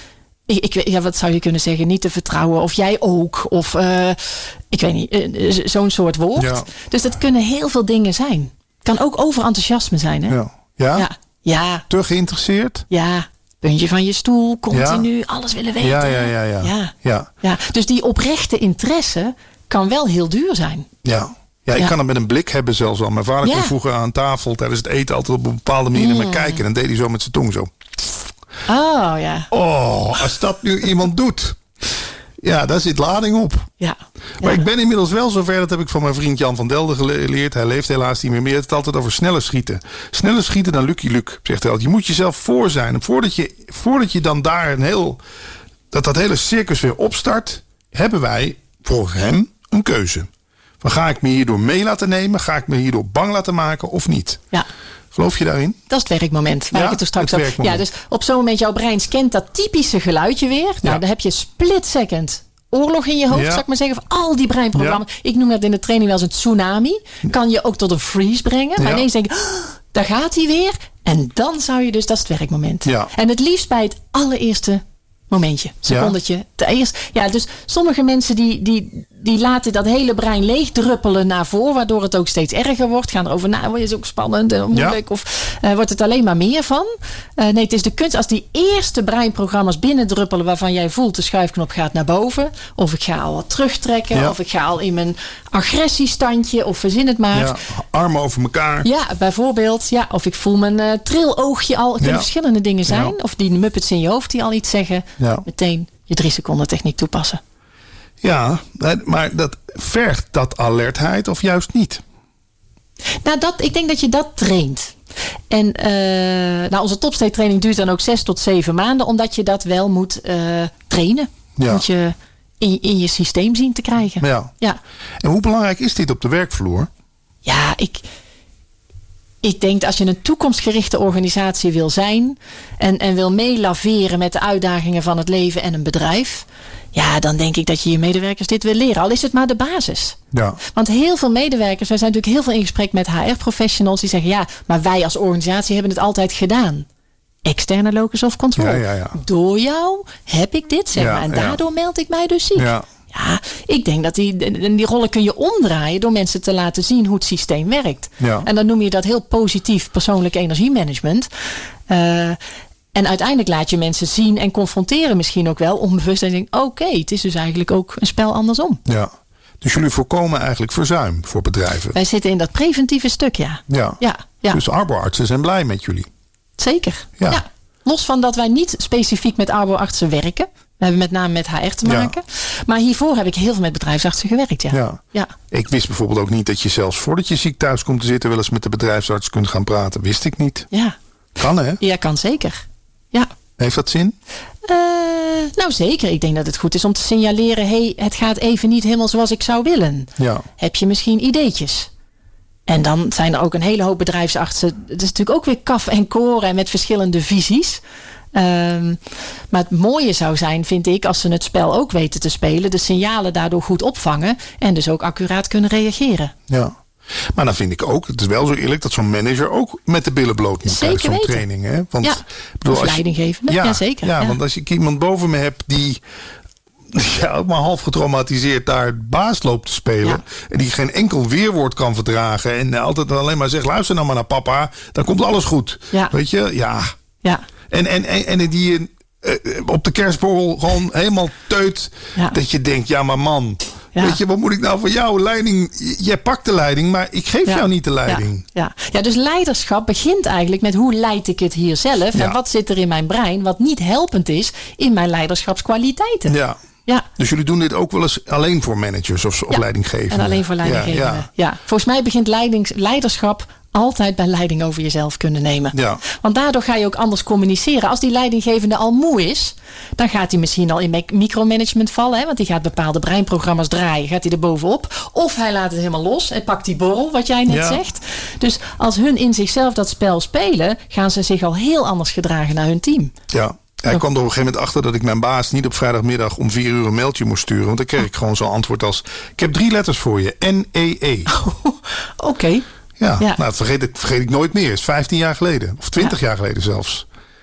Ik, ik, weet- ja, wat zou je kunnen zeggen? Niet te vertrouwen. Of jij ook. Of uh, ik weet niet. Uh, z- zo'n soort woord. Ja. Dus dat kunnen heel veel dingen zijn. Kan ook overenthousiasme zijn. Hè? Ja. Ja? Ja. Ja. Te geïnteresseerd? Ja. Puntje van je stoel. Continu. Alles willen weten. Ja, ja, ja, ja. Ja. Ja. Ja. Dus die oprechte interesse kan wel heel duur zijn. Ja. Ja, ik Ja. kan het met een blik hebben zelfs al. Mijn vader Ja. kon vroeger aan tafel tijdens het eten altijd op een bepaalde manier naar me kijken. En dan deed hij zo met zijn tong zo. Oh ja. Oh, als dat nu iemand doet. Ja, daar zit lading op. Ja. Maar Ja. ik ben inmiddels wel zover, dat heb ik van mijn vriend Jan van Delden geleerd. Hij leeft helaas niet meer, maar hij heeft het altijd over sneller schieten. Sneller schieten dan Lucky Luke, zegt hij altijd. Je moet jezelf voor zijn. En voordat je, voordat je dan daar een heel, dat dat hele circus weer opstart, hebben wij voor hem een keuze. Van, ga ik me hierdoor mee laten nemen? Ga ik me hierdoor bang laten maken of niet? Ja. Geloof je daarin? Dat is het werkmoment. Waar Ja, ik het er straks het over. werkmoment. Ja, dus op zo'n moment jouw brein scant dat typische geluidje weer. Nou, Ja. dan heb je split second oorlog in je hoofd, Ja. zou ik maar zeggen. Van al die breinprogramma's. Ik noem dat in de training wel eens een tsunami. Kan je ook tot een freeze brengen. Maar Ja. ineens denk je, oh, daar gaat hij weer. En dan zou je dus, dat is het werkmoment. Ja. En het liefst bij het allereerste momentje. Secondetje. Te eerst. Ja, dus sommige mensen die, die, die laten dat hele brein leegdruppelen naar voren. Waardoor het ook steeds erger wordt. Gaan erover na. Wordt het ook spannend en moeilijk. Ja. Of uh, wordt het alleen maar meer van. Uh, nee, het is de kunst als die eerste breinprogramma's binnendruppelen. Waarvan jij voelt de schuifknop gaat naar boven. Of ik ga al wat terugtrekken. Ja. Of ik ga al in mijn agressiestandje. Of verzin het maar. Ja, armen over elkaar. Ja, bijvoorbeeld. Ja, of ik voel mijn uh, triloogje al. Het kunnen Ja. verschillende dingen zijn. Ja. Of die muppets in je hoofd die al iets zeggen. Ja. Meteen je drie seconden techniek toepassen. Ja, maar dat vergt dat alertheid of juist niet? Nou, dat, ik denk dat je dat traint. En uh, nou, onze topstate training duurt dan ook zes tot zeven maanden. Omdat je dat wel moet uh, trainen. Ja. Moet je in, in je systeem zien te krijgen. Ja. Ja, En hoe belangrijk is dit op de werkvloer? ja ik... Ik denk dat als je een toekomstgerichte organisatie wil zijn en, en wil meelaveren met de uitdagingen van het leven en een bedrijf, ja, dan denk ik dat je je medewerkers dit wil leren. Al is het maar de basis. Ja. Want heel veel medewerkers, wij zijn natuurlijk heel veel in gesprek met H R-professionals die zeggen, ja, maar wij als organisatie hebben het altijd gedaan. Externe locus of control. Ja, ja, ja. Door jou heb ik dit, zeg Ja, maar. En ja. daardoor meld ik mij dus ziek. Ja. Ja, ik denk dat die, die rollen kun je omdraaien door mensen te laten zien hoe het systeem werkt. Ja. En dan noem je dat heel positief persoonlijk energiemanagement. Uh, en uiteindelijk laat je mensen zien en confronteren misschien ook wel onbewust. En denk, oké, okay, het is dus eigenlijk ook een spel andersom. Ja. Dus jullie voorkomen eigenlijk verzuim voor bedrijven. Wij zitten in dat preventieve stuk, ja. Ja. Ja, ja. Dus arboartsen zijn blij met jullie. Zeker. Ja. Ja. Los van dat wij niet specifiek met arboartsen werken. We hebben met name met H R te maken. Ja. Maar hiervoor heb ik heel veel met bedrijfsartsen gewerkt. Ja. Ja. Ja. Ik wist bijvoorbeeld ook niet dat je zelfs voordat je ziek thuis komt te zitten wel eens met de bedrijfsarts kunt gaan praten. Wist ik niet. Ja. Kan hè? Ja, kan zeker. Ja. Heeft dat zin? Uh, nou zeker. Ik denk dat het goed is om te signaleren. Hey, het gaat even niet helemaal zoals ik zou willen. Ja. Heb je misschien ideetjes? En dan zijn er ook een hele hoop bedrijfsartsen. Het is natuurlijk ook weer kaf en koren en met verschillende visies. Um, maar het mooie zou zijn, vind ik, als ze het spel ook weten te spelen. De signalen daardoor goed opvangen. En dus ook accuraat kunnen reageren. Ja. Maar dan vind ik ook, het is wel zo eerlijk, dat zo'n manager ook met de billen bloot moet tijdens zo'n training. Hè? Want, ja, bedoel, of leidinggevende. Ja, ja, zeker. Ja, ja. want als ik iemand boven me heb die ja, ook maar half getraumatiseerd daar baas loopt te spelen. Ja. En die geen enkel weerwoord kan verdragen. En altijd alleen maar zegt, luister nou maar naar papa. Dan komt alles goed. Ja. Weet je? Ja. Ja. En, en, en, en die uh, op de kerstborrel gewoon helemaal teut. Ja. Dat je denkt, ja maar man. Ja. Weet je, wat moet ik nou voor jou? Leiding, jij pakt de leiding, maar ik geef ja. jou niet de leiding. Ja. Ja. ja, dus leiderschap begint eigenlijk met hoe leid ik het hier zelf? Ja. En wat zit er in mijn brein wat niet helpend is in mijn leiderschapskwaliteiten? Ja. Ja. Dus jullie doen dit ook wel eens alleen voor managers of, of ja. leidinggevenden? En alleen voor leidinggevenden. Ja, ja. ja. Volgens mij begint leidings, leiderschap altijd bij leiding over jezelf kunnen nemen. Ja. Want daardoor ga je ook anders communiceren. Als die leidinggevende al moe is, dan gaat hij misschien al in micromanagement vallen. Hè? Want die gaat bepaalde breinprogramma's draaien. Gaat hij er bovenop. Of hij laat het helemaal los en pakt die borrel, wat jij net ja. zegt. Dus als hun in zichzelf dat spel spelen, gaan ze zich al heel anders gedragen naar hun team. Ja. Ja, ik kwam er op een gegeven moment achter dat ik mijn baas niet op vrijdagmiddag om vier uur een mailtje moest sturen. Want dan kreeg ik gewoon zo'n antwoord als, ik heb drie letters voor je. N E E. Oh, Oké. Okay. Ja, ja, nou dat vergeet ik, vergeet ik nooit meer. Het is vijftien jaar geleden. Of twintig ja. jaar geleden zelfs.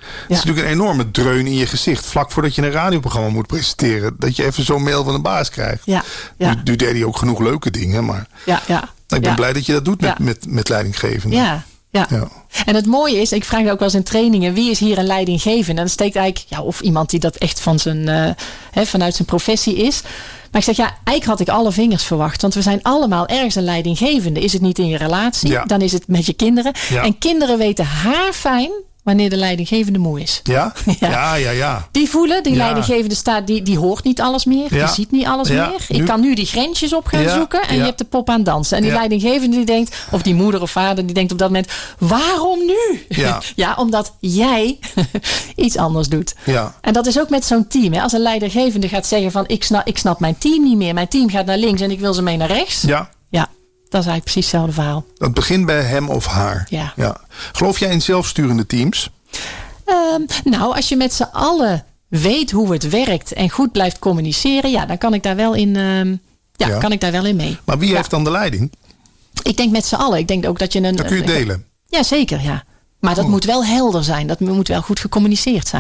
Het is natuurlijk een enorme dreun in je gezicht. Vlak voordat je een radioprogramma moet presenteren. Dat je even zo'n mail van de baas krijgt. Ja, ja. Nu, nu deed hij ook genoeg leuke dingen. Maar Ja, ja. ik ben ja. blij dat je dat doet met, Ja. met, met leidinggevenden. Ja, ja. Ja. En het mooie is, ik vraag ook wel eens in trainingen, wie is hier een leidinggevende? En dan steekt eigenlijk, ja, of iemand die dat echt van zijn, uh, hè, vanuit zijn professie is. Maar ik zeg, ja, eigenlijk had ik alle vingers verwacht. Want we zijn allemaal ergens een leidinggevende. Is het niet in je relatie, Ja. dan is het met je kinderen. Ja. En kinderen weten haarfijn wanneer de leidinggevende moe is. Ja? Ja. Ja, ja, ja. Die voelen, die Ja. leidinggevende staat, die, die hoort niet alles meer. Ja. Die ziet niet alles Ja. meer. Ik Nu- kan nu die grensjes op gaan Ja. zoeken. En Ja. je hebt de pop aan dansen. En die Ja. leidinggevende die denkt, of die moeder of vader, die denkt op dat moment, waarom nu? Ja. ja, omdat jij iets anders doet. Ja. En dat is ook met zo'n team. Hè. Als een leidinggevende gaat zeggen van, ik snap, ik snap mijn team niet meer. Mijn team gaat naar links en ik wil ze mee naar rechts. Ja. Ja, dat is eigenlijk precies hetzelfde verhaal. Dat begint bij hem of haar. Ja. Ja. Geloof jij in zelfsturende teams? Um, nou, als je met z'n allen weet hoe het werkt en goed blijft communiceren, ja, dan kan ik daar wel in, um, ja, Ja. kan ik daar wel in mee. Maar wie Ja. heeft dan de leiding? Ik denk met z'n allen. Ik denk ook dat je een. Dan kun je een- delen. Ja, zeker, ja. Maar dat Goed. moet wel helder zijn. Dat moet wel goed gecommuniceerd zijn.